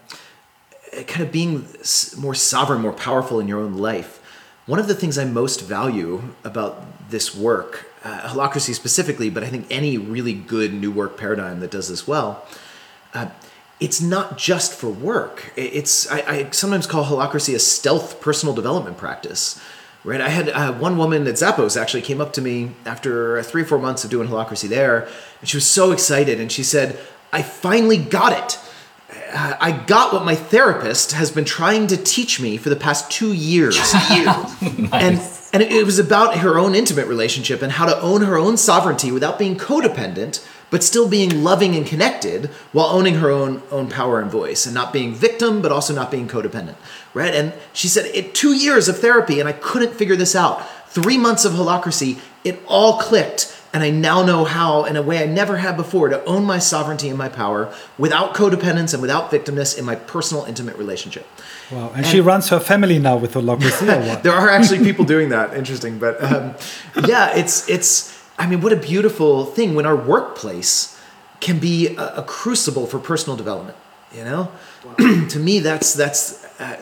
kind of being more sovereign, more powerful in your own life. One of the things I most value about this work, uh, Holacracy specifically, but I think any really good new work paradigm that does this well, uh, it's not just for work. It's I, I sometimes call Holacracy a stealth personal development practice. Right? I had uh, one woman at Zappos actually came up to me after three or four months of doing Holacracy there, and she was so excited, and she said, "I finally got it. Uh, I got what my therapist has been trying to teach me for the past two years."
Nice.
And and it was about her own intimate relationship and how to own her own sovereignty without being codependent, but still being loving and connected while owning her own own power and voice, and not being victim, but also not being codependent, right? And she said, it two years of therapy, and I couldn't figure this out. Three months of Holacracy, it all clicked. And I now know how, in a way I never had before, to own my sovereignty and my power without codependence and without victimness in my personal, intimate relationship.
Wow. And, and she runs her family now with Holacracy or what?
There are actually people doing that. Interesting. But um, yeah, it's, it's, I mean, what a beautiful thing when our workplace can be a, a crucible for personal development, you know? Wow. To me, that's, that's uh,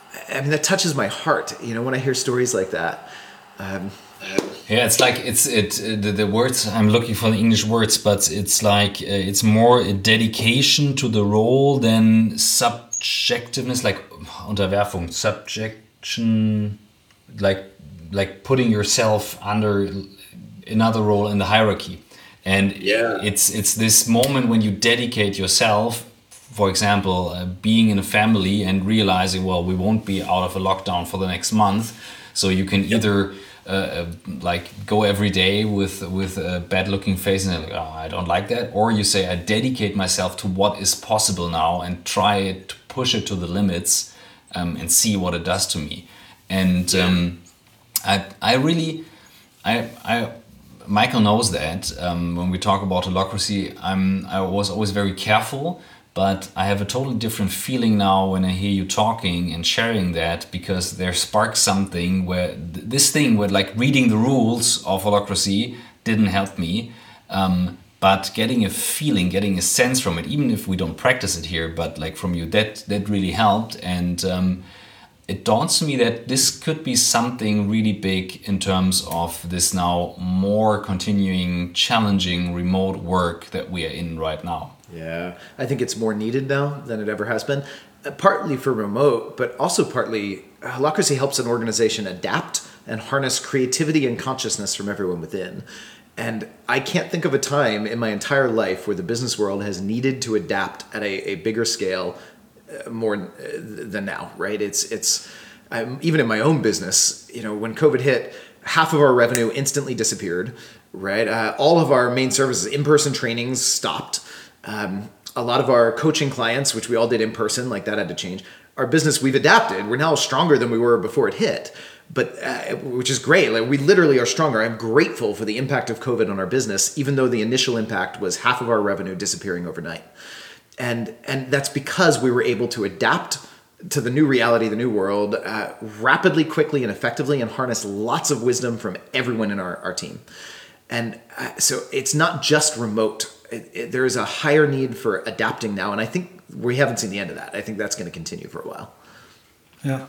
I mean, that touches my heart, you know, when I hear stories like that. Um,
Yeah, it's like it's it uh, the, the words I'm looking for the English words, but it's like uh, it's more a dedication to the role than subjectiveness, like Unterwerfung, subjection, like like putting yourself under another role in the hierarchy. And yeah. it's it's this moment when you dedicate yourself, for example, uh, being in a family and realizing, well, we won't be out of a lockdown for the next month, so you can yep. either Uh, like go every day with with a bad looking face and like, oh, I don't like that, or you say I dedicate myself to what is possible now and try to push it to the limits um, and see what it does to me. And um, I I really I I Michael knows that um, when we talk about Holacracy, I'm I was always very careful. But I have a totally different feeling now when I hear you talking and sharing that, because there sparks something where th- this thing where like reading the rules of Holacracy didn't help me. Um, but getting a feeling, getting a sense from it, even if we don't practice it here, but like from you, that, that really helped. And um, it dawns to me that this could be something really big in terms of this now more continuing, challenging remote work that we are in right now.
Yeah, I think it's more needed now than it ever has been, uh, partly for remote, but also partly Holacracy helps an organization adapt and harness creativity and consciousness from everyone within. And I can't think of a time in my entire life where the business world has needed to adapt at a, a bigger scale uh, more uh, than now, right? It's, it's um, even in my own business, you know, when COVID hit, half of our revenue instantly disappeared, right? Uh, all of our main services, in-person trainings stopped. Um, a lot of our coaching clients, which we all did in person, like that had to change. Our business, we've adapted. We're now stronger than we were before it hit, but uh, which is great. Like we literally are stronger. I'm grateful for the impact of COVID on our business, even though the initial impact was half of our revenue disappearing overnight. And and that's because we were able to adapt to the new reality, the new world, uh, rapidly, quickly, and effectively, and harness lots of wisdom from everyone in our, our team. And uh, so it's not just remote. It, it, there is a higher need for adapting now, and I think we haven't seen the end of that. I think that's going to continue for a while.
Yeah,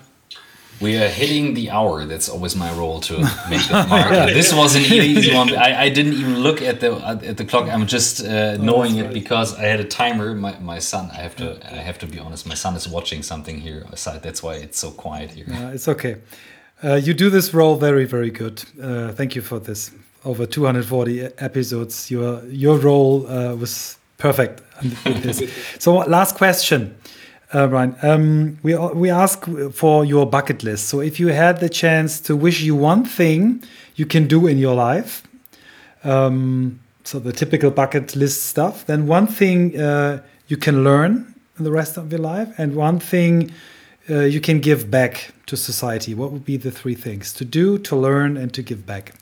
we are hitting the hour. That's always my role to make that mark. Yeah. This was an easy one. I, I didn't even look at the at the clock. I'm just uh, knowing oh, it right. because I had a timer. My my son. I have to I have to be honest. My son is watching something here aside. That's why it's so quiet here.
Yeah, it's okay. Uh, you do this role very very good. Uh, thank you for this. Over two hundred forty episodes, your your role uh, was perfect with this. So last question. Uh, Brian, um, we we ask for your bucket list. So if you had the chance to wish you one thing you can do in your life, um, so the typical bucket list stuff, then one thing uh, you can learn in the rest of your life, and one thing uh, you can give back to society. What would be the three things to do, to learn, and to give back?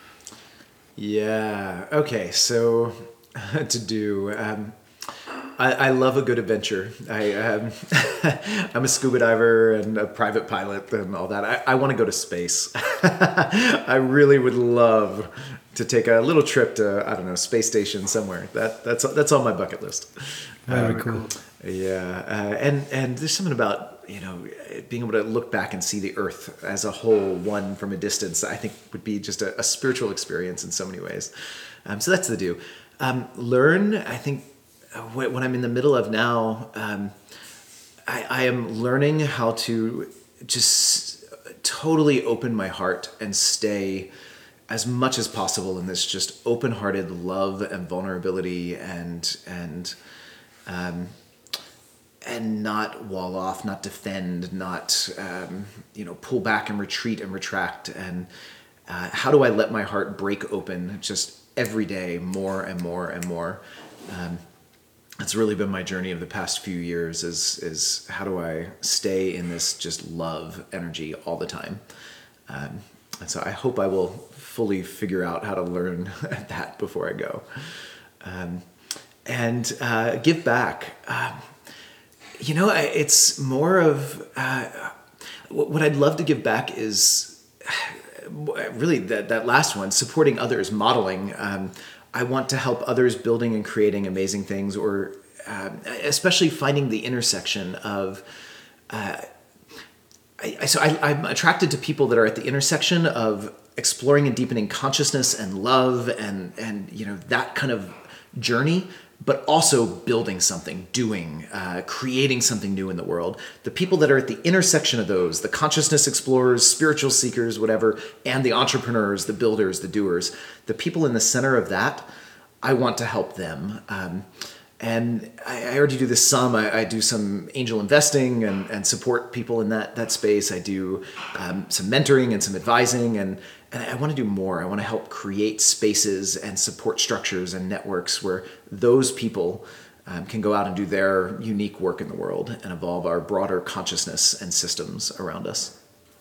Yeah. Okay. So to do. Um, I, I love a good adventure. I, um, I'm a scuba diver and a private pilot and all that. I, I want to go to space. I really would love to take a little trip to, I don't know, space station somewhere. That that's that's on my bucket list.
Very
um,
cool.
Yeah, uh, and and there's something about, you know, being able to look back and see the Earth as a whole, one from a distance. I think would be just a, a spiritual experience in so many ways. Um, so that's the do. Um, learn. I think. What I'm in the middle of now, um, I, I am learning how to just totally open my heart and stay as much as possible in this just open-hearted love and vulnerability, and and um, and not wall off, not defend, not um, you know pull back and retreat and retract. And uh, how do I let my heart break open just every day, more and more and more? Um, It's really been my journey of the past few years is, is how do I stay in this just love energy all the time? Um, and so I hope I will fully figure out how to learn that before I go. Um, and uh, give back. Um, you know, it's more of, uh, what I'd love to give back is really that, that last one, supporting others, modeling. Um, I want to help others building and creating amazing things, or uh, especially finding the intersection of. Uh, I, so I, I'm attracted to people that are at the intersection of exploring and deepening consciousness and love, and and you know that kind of journey, but also building something, doing, uh, creating something new in the world. The people that are at the intersection of those, the consciousness explorers, spiritual seekers, whatever, and the entrepreneurs, the builders, the doers, the people in the center of that, I want to help them. Um, and I, I already do this some. I, I do some angel investing and, and support people in that that space. I do um, some mentoring and some advising, and And I want to do more. I want to help create spaces and support structures and networks where those people um, can go out and do their unique work in the world and evolve our broader consciousness and systems around us.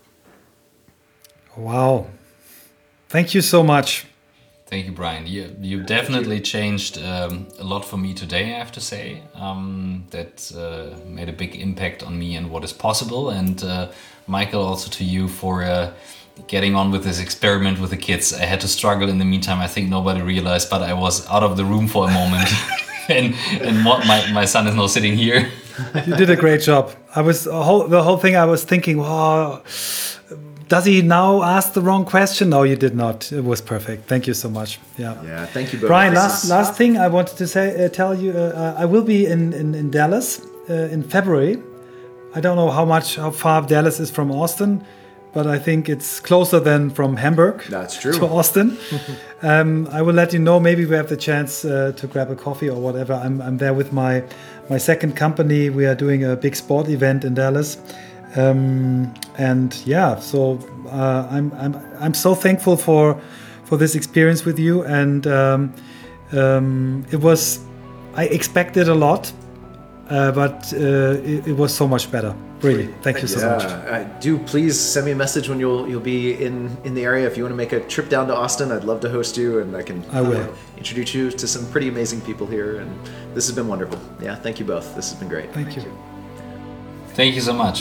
Wow. Thank you so much.
Thank you, Brian. You, you definitely changed um, a lot for me today, I have to say. Um, that uh, made a big impact on me and what is possible. And uh, Michael, also to you for... Uh, getting on with this experiment with the kids. I had to struggle in the meantime. I think nobody realized, but I was out of the room for a moment. and and what, my, my son is now sitting here.
You did a great job. I was a whole, the whole thing I was thinking, wow, does he now ask the wrong question? No, you did not. It was perfect. Thank you so much. Yeah.
Yeah, thank you both.
Brian, last last thing I wanted to say, uh, tell you, uh, I will be in, in, in Dallas uh, in February. I don't know how much, how far Dallas is from Austin, but I think it's closer than from Hamburg.
That's true.
To Austin. um, I will let you know. Maybe we have the chance uh, to grab a coffee or whatever. I'm, I'm there with my my second company. We are doing a big sport event in Dallas, um, and yeah. So uh, I'm I'm I'm so thankful for for this experience with you, and um, um, it was. I expected a lot, uh, but uh, it, it was so much better. Really, thank you so
yeah,
much.
Uh, do please send me a message when you'll you'll be in, in the area. If you want to make a trip down to Austin, I'd love to host you, and I can
I will.
Uh, introduce you to some pretty amazing people here. And this has been wonderful. Yeah, thank you both. This has been great.
Thank, thank you.
you.
Thank you so much.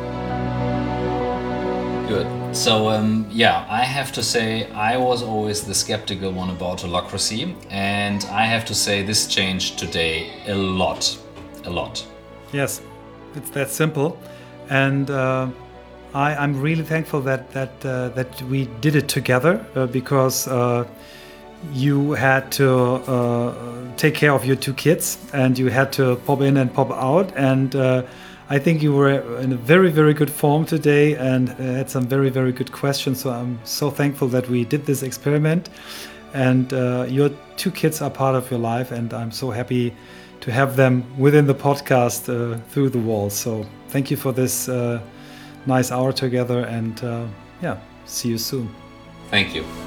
Good. So um, yeah, I have to say I was always the skeptical one about holacracy, and I have to say this changed today a lot, a lot.
Yes. It's that simple, and uh, I, I'm really thankful that that uh, that we did it together uh, because uh, you had to uh, take care of your two kids, and you had to pop in and pop out, and uh, I think you were in a very very good form today and had some very very good questions. So I'm so thankful that we did this experiment, and uh, your two kids are part of your life, and I'm so happy to have them within the podcast uh, through the walls. So thank you for this uh, nice hour together, and uh, yeah, see you soon.
Thank you.